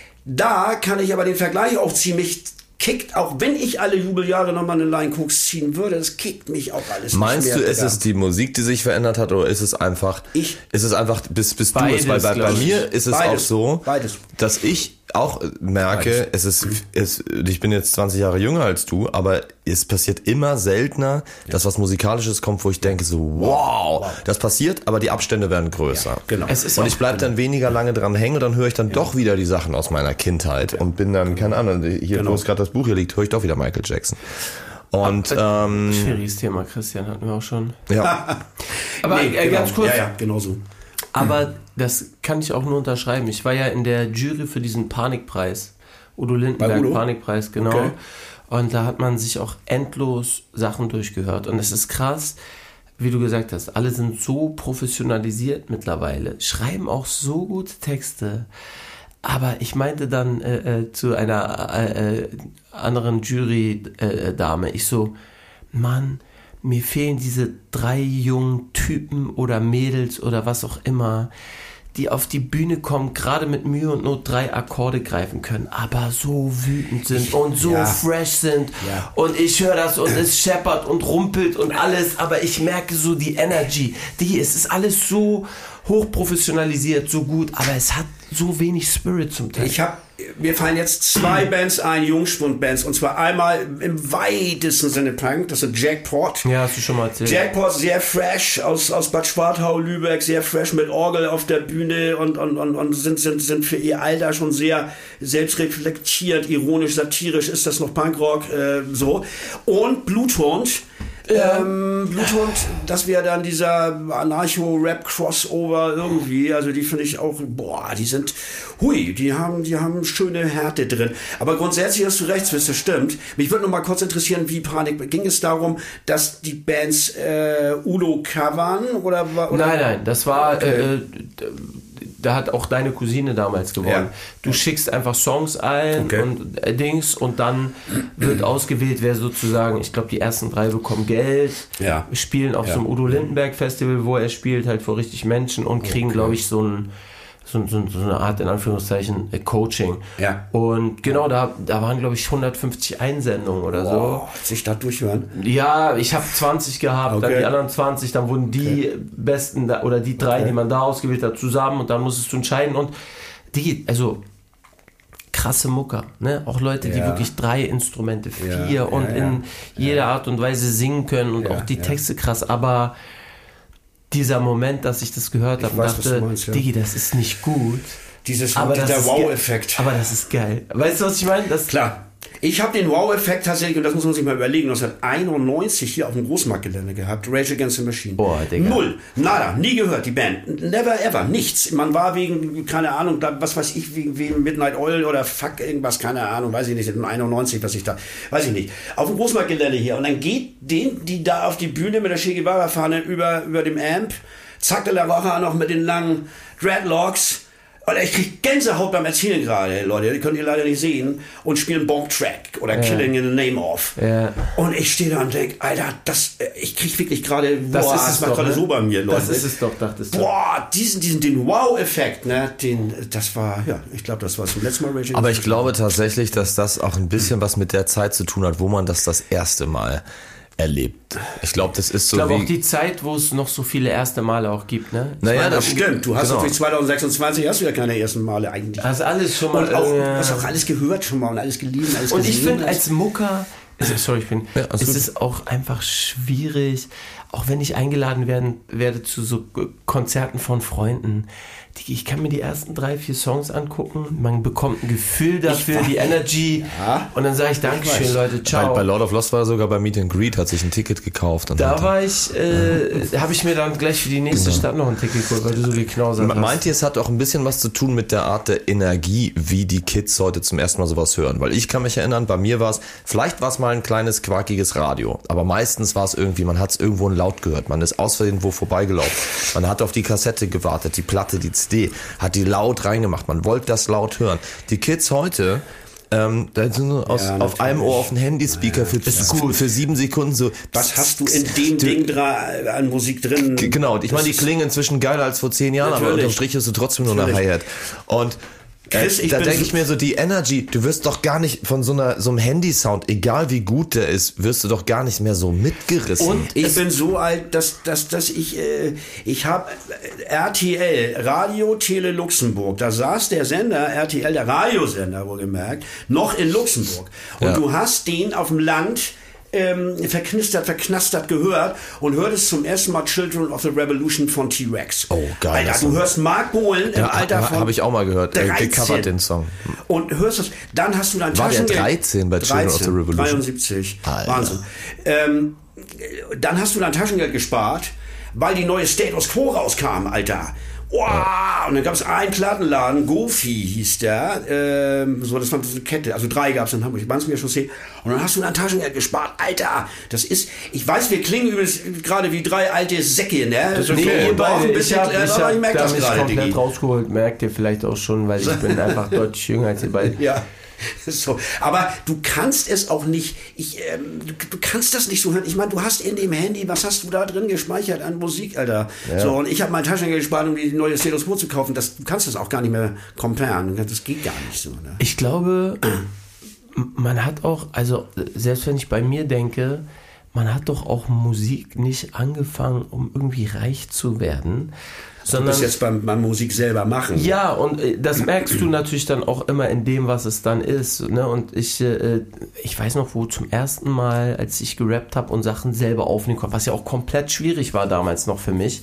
Speaker 3: Da kann ich aber den Vergleich auch ziehen. Mich kickt, auch wenn ich alle Jubeljahre nochmal eine Line Cooks ziehen würde, das kickt mich auch alles
Speaker 2: Meinst
Speaker 3: nicht
Speaker 2: du,
Speaker 3: mehr.
Speaker 2: ist es die Musik, die sich verändert hat, oder ist es einfach,
Speaker 3: Ich-
Speaker 2: ist es einfach, bis, bis du
Speaker 1: Beides,
Speaker 2: es, weil bei, bei
Speaker 1: glaub ich.
Speaker 2: mir ist es
Speaker 3: Beides.
Speaker 2: auch so,
Speaker 3: Beides.
Speaker 2: dass ich auch merke, es ist, es, ich bin jetzt zwanzig Jahre jünger als du, aber es passiert immer seltener, dass was Musikalisches kommt, wo ich denke so, wow, das passiert, aber die Abstände werden größer.
Speaker 3: Genau.
Speaker 1: Es ist
Speaker 2: Und
Speaker 1: auch-
Speaker 2: ich bleib dann weniger lange dran hängen und dann höre ich dann doch wieder die Sachen aus meiner Kindheit und bin dann, keine Ahnung, hier,
Speaker 3: Genau.
Speaker 2: wo es gerade das Buch hier liegt, höre ich doch wieder Michael Jackson. Und, ähm,
Speaker 1: Schwieriges Thema, Christian, hatten wir auch schon.
Speaker 2: ja.
Speaker 1: Aber
Speaker 3: Nee,
Speaker 1: äh,
Speaker 3: genau.
Speaker 1: ganz kurz,
Speaker 3: Ja, ja, genau so.
Speaker 1: aber das kann ich auch nur unterschreiben. Ich war ja in der Jury für diesen Panikpreis. Udo Lindenberg
Speaker 3: Udo?
Speaker 1: Panikpreis, genau.
Speaker 3: Okay.
Speaker 1: Und da hat man sich auch endlos Sachen durchgehört. Und es ist krass, wie du gesagt hast, alle sind so professionalisiert mittlerweile, schreiben auch so gute Texte. Aber ich meinte dann äh, äh, zu einer äh, äh, anderen Jury-Dame, ich so, Mann, mir fehlen diese drei jungen Typen oder Mädels oder was auch immer, die auf die Bühne kommen, gerade mit Mühe und Not drei Akkorde greifen können, aber so wütend sind und so
Speaker 3: Ja.
Speaker 1: fresh sind.
Speaker 3: Ja.
Speaker 1: Und ich höre das und es scheppert und rumpelt und alles, aber ich merke so die Energy. Die, es ist alles so hochprofessionalisiert, so gut, aber es hat so wenig Spirit zum Teil.
Speaker 3: Ich habe, mir fallen jetzt zwei Bands ein, Jungspund-Bands, und zwar einmal im weitesten Sinne Punk, das ist Jackpot.
Speaker 1: ja, hast du schon mal erzählt.
Speaker 3: Jackpot, sehr fresh, aus, aus Bad Schwartau, Lübeck, sehr fresh mit Orgel auf der Bühne und, und, und, und sind, sind, sind für ihr Alter schon sehr selbstreflektiert, ironisch, satirisch, ist das noch Punkrock, äh, so. Und Bluthund, ähm, Bluthund, das wäre dann dieser Anarcho-Rap-Crossover irgendwie, also die finde ich auch, boah, die sind, hui, die haben, die haben schöne Härte drin. Aber grundsätzlich hast du recht, das stimmt. Mich würde noch mal kurz interessieren, wie Panik, ging es darum, dass die Bands äh, Udo covern oder, oder?
Speaker 1: Nein, nein, das war,
Speaker 3: Okay.
Speaker 1: äh, da hat auch deine Cousine damals gewonnen.
Speaker 3: Ja.
Speaker 1: Du schickst einfach Songs ein
Speaker 3: Okay.
Speaker 1: und äh, Dings und dann wird ausgewählt, wer sozusagen, ich glaube, die ersten drei bekommen Geld,
Speaker 3: Ja.
Speaker 1: spielen auf
Speaker 3: Ja.
Speaker 1: so einem Udo Lindenberg Festival, wo er spielt, halt vor richtig Menschen und kriegen, glaube ich, so ein So, so, so eine Art, in Anführungszeichen, äh, Coaching.
Speaker 3: Ja.
Speaker 1: Und genau, da, da waren, glaube ich, hundertfünfzig Einsendungen oder
Speaker 3: Oh, sich da durchhören.
Speaker 1: so. Ja, ich habe zwanzig gehabt, dann
Speaker 3: Okay.
Speaker 1: die anderen zwanzig, dann wurden die besten da, oder die drei,
Speaker 3: Okay.
Speaker 1: die man da ausgewählt hat, zusammen und dann musstest du entscheiden. Und die, also krasse Mucker, ne? Auch Leute, die
Speaker 3: Ja.
Speaker 1: wirklich drei Instrumente, vier
Speaker 3: Ja,
Speaker 1: und
Speaker 3: ja, ja.
Speaker 1: in jeder Art und Weise singen können und
Speaker 3: Ja,
Speaker 1: auch die
Speaker 3: ja.
Speaker 1: Texte krass, aber dieser Moment, dass ich das gehört habe und
Speaker 3: weiß, was du
Speaker 1: dachte,
Speaker 3: meinst, ja.
Speaker 1: Digi, das ist nicht gut.
Speaker 3: Dieses,
Speaker 1: Aber das
Speaker 3: dieser
Speaker 1: ist
Speaker 3: Wow-Effekt.
Speaker 1: ge- Aber das ist geil. Weißt du, was ich meine? Das
Speaker 3: Klar. Ich habe den Wow-Effekt tatsächlich, und das muss man sich mal überlegen, neunzehnhunderteinundneunzig hier auf dem Großmarktgelände gehabt. Rage Against the Machine.
Speaker 1: Boah, Digga.
Speaker 3: Null. Nada. Nie gehört, die Band. Never ever. Nichts. Man war wegen, keine Ahnung, was weiß ich, wegen, wegen Midnight Oil oder fuck irgendwas, keine Ahnung, weiß ich nicht, einundneunzig, was ich da, weiß ich nicht. Auf dem Großmarktgelände hier. Und dann geht den, die da auf die Bühne mit der Che Guevara-Fahne über, über dem Amp, zack, der Rocher noch mit den langen Dreadlocks. Und ich krieg Gänsehaut beim Erzählen gerade, Leute, die könnt ihr leider nicht sehen, und spielen Bomb Track oder ja. Killing in the Name of.
Speaker 1: Ja.
Speaker 3: Und ich stehe da und denke, Alter, das, ich krieg wirklich gerade, boah,
Speaker 1: das,
Speaker 3: das war gerade
Speaker 1: ne?
Speaker 3: so bei mir, Leute.
Speaker 1: Das ist es doch, dachtest du.
Speaker 3: Boah, diesen, diesen, den Wow-Effekt, ne, den, das war, ja, ich glaube, das war zum letzten Mal Rage.
Speaker 2: Aber ich glaube tatsächlich, dass das auch ein bisschen was mit der Zeit zu tun hat, wo man das das erste Mal erlebt. Ich glaube, das ist so.
Speaker 1: Ich glaube
Speaker 2: wie
Speaker 1: auch die Zeit, wo es noch so viele erste Male auch gibt, ne? Ich
Speaker 2: naja,
Speaker 3: meine, das stimmt. Du hast
Speaker 2: genau.
Speaker 3: natürlich zwanzig sechsundzwanzig hast du ja keine ersten Male eigentlich.
Speaker 1: Hast alles schon mal.
Speaker 3: Und auch,
Speaker 1: äh,
Speaker 3: hast auch alles gehört schon mal und alles geliebt, alles
Speaker 1: Und ich
Speaker 3: gesehen,
Speaker 1: finde, als Mucker, also, sorry, ich bin,
Speaker 2: ja,
Speaker 1: ist
Speaker 2: gut.
Speaker 1: es auch einfach schwierig, auch wenn ich eingeladen werden werde zu so Konzerten von Freunden. Die, ich kann mir die ersten drei, vier Songs angucken, man bekommt ein Gefühl dafür, die Energy,
Speaker 3: ja.
Speaker 1: und dann sage ich Dankeschön, Leute, ciao.
Speaker 2: Bei, bei Lord of Lost war er sogar bei Meet and Greet, hat sich ein Ticket gekauft. Und
Speaker 1: Da war ich, äh, habe ich mir dann gleich für die nächste
Speaker 2: Genau.
Speaker 1: Stadt noch ein Ticket geholt, weil du so geknausert hast.
Speaker 2: Meint ihr, es hat auch ein bisschen was zu tun mit der Art der Energie, wie die Kids heute zum ersten Mal sowas hören? Weil ich kann mich erinnern, bei mir war es, vielleicht war es mal ein kleines, quakiges Radio, aber meistens war es irgendwie, man hat es irgendwo ein Laut gehört, man ist aus Versehen wo vorbeigelaufen, man hat auf die Kassette gewartet, die Platte, die C D, hat die laut reingemacht, man wollte das laut hören. Die Kids heute, ähm, da sind so aus,
Speaker 3: Ja,
Speaker 2: auf einem Ohr auf den Handyspeaker
Speaker 3: ja,
Speaker 2: für, für, für sieben Sekunden so.
Speaker 3: Was hast du in dem Ding dra- an Musik drin?
Speaker 2: G- Genau, ich meine, die klingen inzwischen geiler als vor zehn Jahren,
Speaker 3: Natürlich.
Speaker 2: aber unterm Strich ist du trotzdem nur eine
Speaker 3: Natürlich.
Speaker 2: Hi-Hat. Und äh,
Speaker 3: Chris, ich
Speaker 2: da
Speaker 3: bin
Speaker 2: denke
Speaker 3: so-
Speaker 2: ich mir so, die Energy, du wirst doch gar nicht von so einer so einem Handy-Sound, egal wie gut der ist, wirst du doch gar nicht mehr so mitgerissen.
Speaker 3: Und ich bin so alt, dass, dass, dass ich, äh, ich habe R T L, Radio Tele Luxemburg, da saß der Sender, R T L, der Radiosender wohlgemerkt, noch in Luxemburg. Und
Speaker 2: Ja.
Speaker 3: du hast den auf dem Land ähm, verknistert, verknastert gehört und hörtest zum ersten Mal Children of the Revolution von T-Rex.
Speaker 2: Oh, geil.
Speaker 3: Alter, du hörst Mark Bolan im
Speaker 2: ja,
Speaker 3: Alter von
Speaker 2: habe ich auch mal gehört, äh,
Speaker 3: dreizehn.
Speaker 2: gecovert den Song.
Speaker 3: Und hörst das, dann hast du dein
Speaker 2: War der
Speaker 3: Taschengeld.
Speaker 2: dreizehn bei Children of the Revolution?
Speaker 3: dreiundsiebzig.
Speaker 2: Alter.
Speaker 3: Wahnsinn. Ähm, dann hast du dein Taschengeld gespart, weil die neue Status Quo rauskam, Alter. Wow. Ja. Und dann gab es einen Plattenladen, Gofi hieß der, ähm, so, das war so eine Kette, also drei gab es in Hamburg, Bandsmeer Chaussee. Und dann hast du dein Taschengeld gespart, Alter. Das ist, ich weiß, wir klingen übrigens gerade wie drei alte Säcke, ne?
Speaker 1: Das
Speaker 3: Nee,
Speaker 1: okay,
Speaker 3: ihr braucht ein
Speaker 1: ich
Speaker 3: bisschen,
Speaker 1: habe
Speaker 3: äh,
Speaker 1: ich
Speaker 3: aber
Speaker 1: hab
Speaker 3: ich merke
Speaker 1: da
Speaker 3: das
Speaker 1: mich
Speaker 3: gerade,
Speaker 1: komplett
Speaker 3: Diggi.
Speaker 1: rausgeholt, merkt ihr vielleicht auch schon, weil ich bin einfach deutlich jünger als ihr beide.
Speaker 3: Ja. So, aber du kannst es auch nicht, ich, ähm, du, du kannst das nicht so hören. Ich meine, du hast in dem Handy, was hast du da drin gespeichert an Musik, Alter?
Speaker 2: Ja.
Speaker 3: So, und ich habe mein Taschengeld gespart, um die neue Status Quo zu kaufen. Das, du kannst das auch gar nicht mehr comparen. Das geht gar nicht so. Ne?
Speaker 1: Ich glaube, man hat auch, also selbst wenn ich bei mir denke, man hat doch auch Musik nicht angefangen, um irgendwie reich zu werden,
Speaker 3: Du
Speaker 1: sondern
Speaker 3: bist jetzt beim, beim Musik selber machen.
Speaker 1: ja, und äh, das merkst du natürlich dann auch immer in dem, was es dann ist. Ne? Und ich, äh, ich weiß noch, wo zum ersten Mal, als ich gerappt habe und Sachen selber aufnehmen konnte, was ja auch komplett schwierig war damals noch für mich.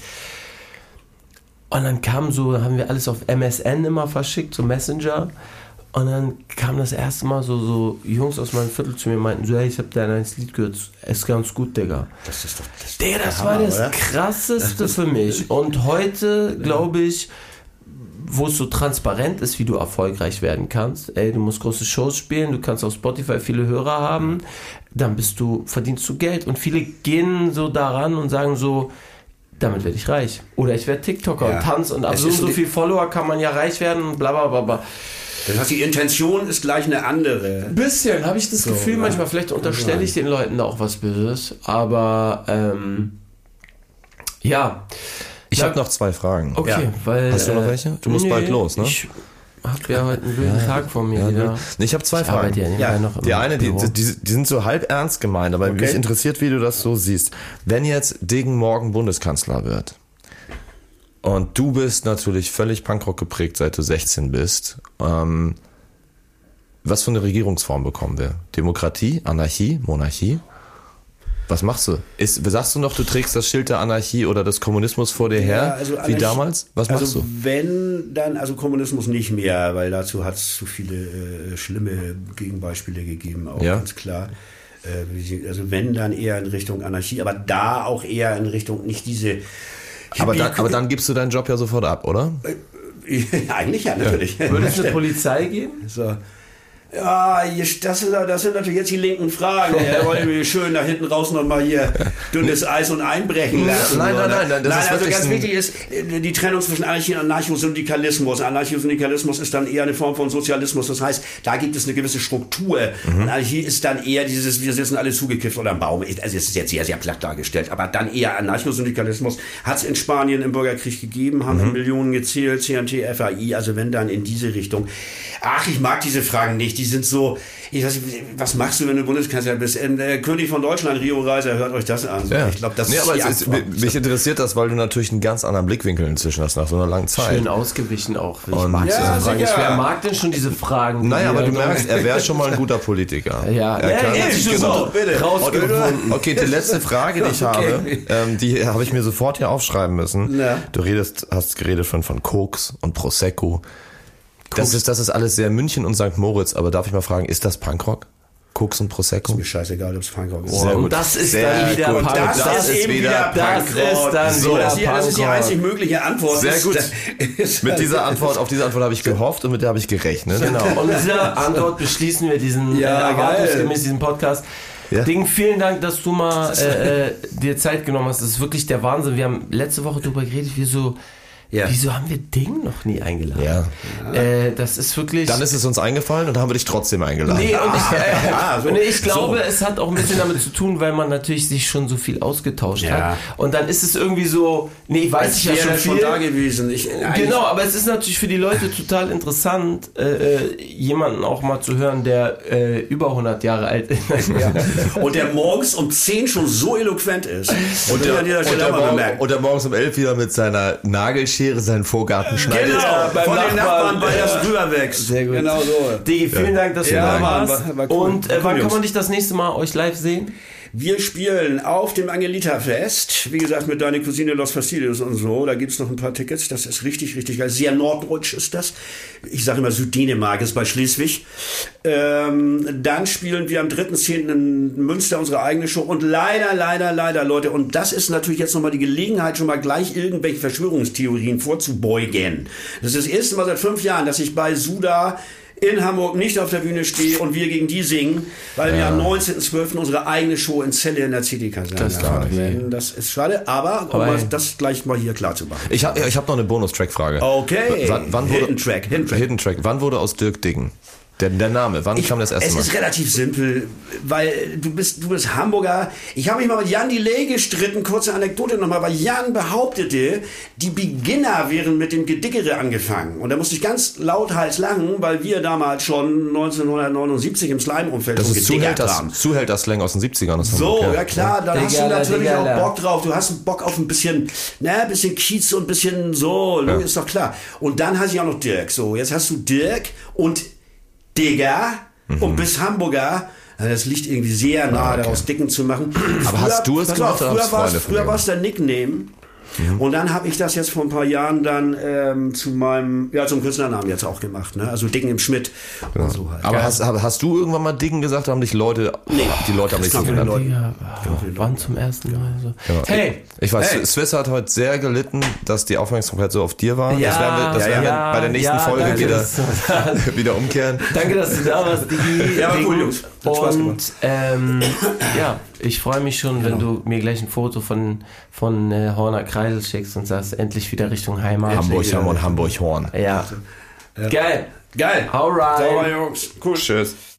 Speaker 1: Und dann kam so, haben wir alles auf M S N immer verschickt, so Messenger. Und dann kam das erste Mal so, so Jungs aus meinem Viertel zu mir und meinten so, hey, ich hab dein neues Lied gehört, ist ganz gut, Digga.
Speaker 3: Das ist doch, das
Speaker 1: Digga, das
Speaker 3: Hammer,
Speaker 1: war das
Speaker 3: oder?
Speaker 1: Krasseste für mich. Und heute, glaube ich, wo es so transparent ist, wie du erfolgreich werden kannst, ey, du musst große Shows spielen, du kannst auf Spotify viele Hörer haben, dann bist du, verdienst du Geld. Und viele gehen so daran und sagen so, damit werde ich reich. Oder ich werde TikToker
Speaker 3: Ja.
Speaker 1: und tanze und ab
Speaker 3: Es
Speaker 1: so und
Speaker 3: ist
Speaker 1: so
Speaker 3: nicht-
Speaker 1: viel Follower kann man ja reich werden und bla bla bla bla.
Speaker 3: Das heißt, die Intention ist gleich eine andere.
Speaker 1: Bisschen, habe ich das
Speaker 3: So,
Speaker 1: Gefühl,
Speaker 3: ja.
Speaker 1: manchmal, vielleicht unterstelle ich den Leuten da auch was Böses, aber ähm, ja.
Speaker 2: Ich
Speaker 1: Ja.
Speaker 2: habe noch zwei Fragen.
Speaker 1: Okay,
Speaker 3: Ja.
Speaker 1: weil...
Speaker 2: Hast du noch
Speaker 1: äh,
Speaker 2: welche? Du musst bald los, ne?
Speaker 1: Ich habe ja heute einen wilden Tag vor mir
Speaker 2: Ja,
Speaker 1: wieder.
Speaker 2: nee, ich habe zwei
Speaker 1: Ich arbeite
Speaker 2: Fragen.
Speaker 1: ja nebenbei
Speaker 3: Ja.
Speaker 1: noch im
Speaker 2: Die eine, die,
Speaker 1: Büro.
Speaker 2: die, die sind so halb ernst gemeint, aber
Speaker 3: Okay.
Speaker 2: mich interessiert, wie du das so siehst. Wenn jetzt Degen morgen Bundeskanzler wird und du bist natürlich völlig Punkrock geprägt, seit du sechzehn bist, ähm, was für eine Regierungsform bekommen wir? Demokratie, Anarchie, Monarchie? Was machst du? Ist, sagst du noch, du trägst das Schild der Anarchie oder des Kommunismus vor dir her,
Speaker 3: Ja, also
Speaker 2: wie
Speaker 3: Anarchie-
Speaker 2: damals? Was machst
Speaker 3: also
Speaker 2: du?
Speaker 3: wenn, dann, also Kommunismus nicht mehr, weil dazu hat es zu viele äh, schlimme Gegenbeispiele gegeben, auch
Speaker 2: Ja.
Speaker 3: ganz klar. Äh, wie sie- also wenn, dann eher in Richtung Anarchie, aber da auch eher in Richtung nicht diese...
Speaker 2: Aber dann, aber dann gibst du deinen Job ja sofort ab, oder?
Speaker 3: Eigentlich ja, natürlich.
Speaker 1: Würde es eine Polizei geben?
Speaker 3: So. Ja, hier- das sind, das sind natürlich jetzt die linken Fragen. Ja, wollen wir schön da hinten raus nochmal hier dünnes Eis und einbrechen lassen.
Speaker 2: Nein, nein,
Speaker 3: oder?
Speaker 2: nein, nein, das
Speaker 3: nein
Speaker 2: ist
Speaker 3: also
Speaker 2: wirklich
Speaker 3: ganz
Speaker 2: ein-
Speaker 3: wichtig ist äh, die Trennung zwischen Anarchie und Anarchosyndikalismus. Anarchosyndikalismus ist dann eher eine Form von Sozialismus. Das heißt, da gibt es eine gewisse Struktur.
Speaker 2: Mhm.
Speaker 3: Anarchie ist dann eher dieses, wir sitzen alle zugekifft oder am Baum. Also es ist jetzt sehr, sehr platt dargestellt. Aber dann eher Anarchosyndikalismus hat es in Spanien im Bürgerkrieg gegeben, haben
Speaker 2: Mhm.
Speaker 3: in Millionen gezählt, C N T, F A I, also wenn dann in diese Richtung. Ach, ich mag diese Fragen nicht. Die sind so, ich weiß nicht, was machst du, wenn du Bundeskanzler bist? Ähm, der König von Deutschland, Rio Reiser, hört euch das an. So,
Speaker 2: Ja.
Speaker 3: Ich glaube, das
Speaker 2: nee,
Speaker 3: ist
Speaker 2: aber
Speaker 3: die
Speaker 2: es ist,
Speaker 3: Antwort.
Speaker 2: mich interessiert das, weil du natürlich einen ganz anderen Blickwinkel inzwischen hast nach so einer langen Zeit.
Speaker 1: Schön ausgewichen auch. Ich
Speaker 2: Und-
Speaker 1: mag
Speaker 3: Ja,
Speaker 1: diese Fragen.
Speaker 3: sicher.
Speaker 1: Wer mag denn schon diese Fragen?
Speaker 2: Naja, aber
Speaker 1: Die
Speaker 2: du
Speaker 1: da-
Speaker 2: merkst, er wäre schon mal ein guter Politiker.
Speaker 1: Ja,
Speaker 2: er
Speaker 1: ja,
Speaker 2: kann,
Speaker 1: ja,
Speaker 3: ist
Speaker 1: genau.
Speaker 3: so, bitte.
Speaker 1: Rausgefunden.
Speaker 2: Okay, die letzte Frage, die ich habe, ähm, die habe ich mir sofort hier aufschreiben müssen.
Speaker 3: Ja.
Speaker 2: Du redest, hast geredet von, von Koks und Prosecco. Das ist, das ist alles sehr München und Sankt Moritz, aber darf ich mal fragen, ist das Punkrock? Koks und Prosecco?
Speaker 3: Mir scheißegal, ob es Punkrock ist.
Speaker 2: Sehr
Speaker 1: Und
Speaker 2: gut.
Speaker 1: das ist
Speaker 2: Sehr
Speaker 1: dann wieder
Speaker 2: gut.
Speaker 1: Punk.
Speaker 3: Das,
Speaker 2: Das
Speaker 3: ist
Speaker 2: ist
Speaker 3: eben
Speaker 2: wieder
Speaker 3: wieder
Speaker 1: Das
Speaker 3: Punkrock.
Speaker 1: ist dann
Speaker 3: so,
Speaker 1: wieder
Speaker 3: das, hier, das ist die
Speaker 1: Punkrock.
Speaker 3: einzig mögliche Antwort.
Speaker 2: Sehr
Speaker 3: ist,
Speaker 2: gut.
Speaker 3: Ist,
Speaker 2: Mit dieser Antwort, auf diese Antwort habe ich gehofft und mit der habe ich gerechnet.
Speaker 1: Genau. Und mit dieser Antwort beschließen wir diesen
Speaker 3: Ja,
Speaker 1: äh, erwartungsgemäß
Speaker 3: geil.
Speaker 1: diesen Podcast.
Speaker 2: Ja.
Speaker 1: Ding, vielen Dank, dass du mal äh, äh, dir Zeit genommen hast. Das ist wirklich der Wahnsinn. Wir haben letzte Woche darüber geredet, wieso,
Speaker 3: Ja.
Speaker 1: wieso haben wir Ding noch nie eingeladen?
Speaker 2: Ja.
Speaker 1: Äh, das ist wirklich.
Speaker 2: Dann ist es uns eingefallen und haben wir dich trotzdem eingeladen.
Speaker 1: Nee, und ich, äh,
Speaker 3: Ja, so.
Speaker 1: nee, ich glaube,
Speaker 3: So.
Speaker 1: es hat auch ein bisschen damit zu tun, weil man natürlich sich schon so viel ausgetauscht
Speaker 3: Ja.
Speaker 1: hat. Und dann ist es irgendwie so, nee, ich weiß
Speaker 3: Als
Speaker 1: ich ja
Speaker 3: wäre
Speaker 1: schon
Speaker 3: das schon
Speaker 1: viel.
Speaker 3: da gewesen. Ich,
Speaker 1: Genau, aber es ist natürlich für die Leute total interessant, äh, äh, jemanden auch mal zu hören, der äh, über hundert Jahre alt ist.
Speaker 3: Ja. Und der morgens um zehn schon so eloquent ist.
Speaker 2: Und der,
Speaker 3: an dieser
Speaker 2: und,
Speaker 3: Stelle
Speaker 2: der
Speaker 3: auch mal
Speaker 2: morgen,
Speaker 3: bemerkt.
Speaker 2: und der morgens um elf wieder mit seiner Nagelschere seinen Vorgarten schneidet.
Speaker 3: Genau,
Speaker 1: beim
Speaker 3: von den
Speaker 1: Nachbarn.
Speaker 3: Nachbarn, weil das rüber wächst.
Speaker 1: Sehr gut.
Speaker 3: Genau so.
Speaker 1: Digi, vielen Dank, dass
Speaker 3: Ja,
Speaker 1: du da
Speaker 3: Mann,
Speaker 1: warst.
Speaker 3: war- war cool.
Speaker 1: Und äh,
Speaker 3: War cool,
Speaker 1: wann kann
Speaker 3: Jungs.
Speaker 1: man dich das nächste Mal euch live sehen?
Speaker 3: Wir spielen auf dem Angelita-Fest, wie gesagt, mit deiner Cousine Los Fastidios und so. Da gibt's noch ein paar Tickets. Das ist richtig, richtig geil. Sehr norddeutsch ist das. Ich sage immer Süddänemark, ist bei Schleswig. Ähm, dann spielen wir am dritten zehnten in Münster unsere eigene Show. Und leider, leider, leider, Leute, und das ist natürlich jetzt nochmal die Gelegenheit, schon mal gleich irgendwelche Verschwörungstheorien vorzubeugen. Das ist das erste Mal seit fünf Jahren, dass ich bei Suda in Hamburg nicht auf der Bühne stehe und wir gegen die singen, weil wir am neunzehnten zwölften unsere eigene Show in Celle in der C D-Kaserne
Speaker 1: Das
Speaker 3: haben
Speaker 1: ist
Speaker 3: werden. Das ist schade, aber um
Speaker 1: Aber
Speaker 3: mal
Speaker 1: ey.
Speaker 3: das gleich mal hier klar zu machen.
Speaker 2: Ich habe ich hab noch eine Bonus-Track-Frage.
Speaker 3: Okay,
Speaker 2: Wann, wann wurde,
Speaker 3: Hidden Track, Hidden Track.
Speaker 2: Hidden Track. Wann wurde aus Dirk Diggen? Der, der Name, wann
Speaker 3: Ich,
Speaker 2: kam das erste
Speaker 3: es
Speaker 2: Mal?
Speaker 3: ist relativ simpel, weil du bist, du bist Hamburger. Ich habe mich mal mit Jan Delay gestritten, kurze Anekdote nochmal, weil Jan behauptete, die Beginner wären mit dem Gedickere angefangen. Und da musste ich ganz lauthals lachen, weil wir damals schon neunzehnhundertneunundsiebzig im Slime-Umfeld
Speaker 2: Das
Speaker 3: schon
Speaker 2: ist
Speaker 3: gedickert
Speaker 2: Zuhälter,
Speaker 3: haben.
Speaker 2: Zuhälter-Slang aus den siebzigern. aus
Speaker 3: So,
Speaker 2: Hamburg,
Speaker 3: ja klar, dann hast du
Speaker 1: Diggerle,
Speaker 3: natürlich
Speaker 1: Diggerle.
Speaker 3: auch Bock drauf. Du hast einen Bock auf ein bisschen, ne, ein bisschen Kiez und ein bisschen so, ja. Ist doch klar. Und dann hast du auch noch Dirk. So, jetzt hast du Dirk und Digger
Speaker 2: Mhm.
Speaker 3: und bis Hamburger. Also das liegt irgendwie sehr nahe,
Speaker 2: Ah, okay.
Speaker 3: daraus Dicken zu machen.
Speaker 2: Aber hast du es
Speaker 3: pass
Speaker 2: gemacht
Speaker 3: auf,
Speaker 2: oder
Speaker 3: früher
Speaker 2: haben's
Speaker 3: war
Speaker 2: Freunde
Speaker 3: es
Speaker 2: von
Speaker 3: früher
Speaker 2: dir?
Speaker 3: war es der Nickname. Und dann habe ich das jetzt vor ein paar Jahren dann ähm, zu meinem, ja, zum Künstlernamen jetzt auch gemacht, ne? Also Dicken im Schmidt und so halt.
Speaker 2: Aber hast, hast du irgendwann mal Diggen gesagt, haben dich Leute,
Speaker 3: Nee.
Speaker 2: die Leute haben
Speaker 3: Das
Speaker 2: dich so
Speaker 3: kam von den
Speaker 2: genannt?
Speaker 3: Leuten.
Speaker 1: Ja, wann zum ersten Mal? So.
Speaker 2: Ja.
Speaker 1: Hey,
Speaker 2: Ich weiß,
Speaker 3: Hey.
Speaker 2: Swiss hat heute sehr gelitten, dass die Aufmerksamkeit so auf dir war.
Speaker 1: Ja,
Speaker 2: das werden wir, das
Speaker 1: ja,
Speaker 2: werden wir
Speaker 1: ja,
Speaker 2: bei der nächsten
Speaker 1: ja,
Speaker 2: Folge
Speaker 1: danke,
Speaker 2: wieder,
Speaker 1: dass du-
Speaker 2: wieder umkehren.
Speaker 1: danke, dass du da warst, Digi.
Speaker 3: Ja, war
Speaker 1: Ding.
Speaker 3: cool, Jungs. Hat Spaß
Speaker 1: Und
Speaker 3: gemacht.
Speaker 1: ähm, ja, ich freue mich schon, wenn du mir gleich ein Foto von, von äh, Horner Kreisel schickst und sagst, endlich wieder Richtung Heimat.
Speaker 2: Hamburg haben und Hamburg Horn.
Speaker 1: Ja. Geil.
Speaker 3: Geil.
Speaker 1: Hau rein.
Speaker 3: Sauber, Jungs. Cool.
Speaker 2: Tschüss.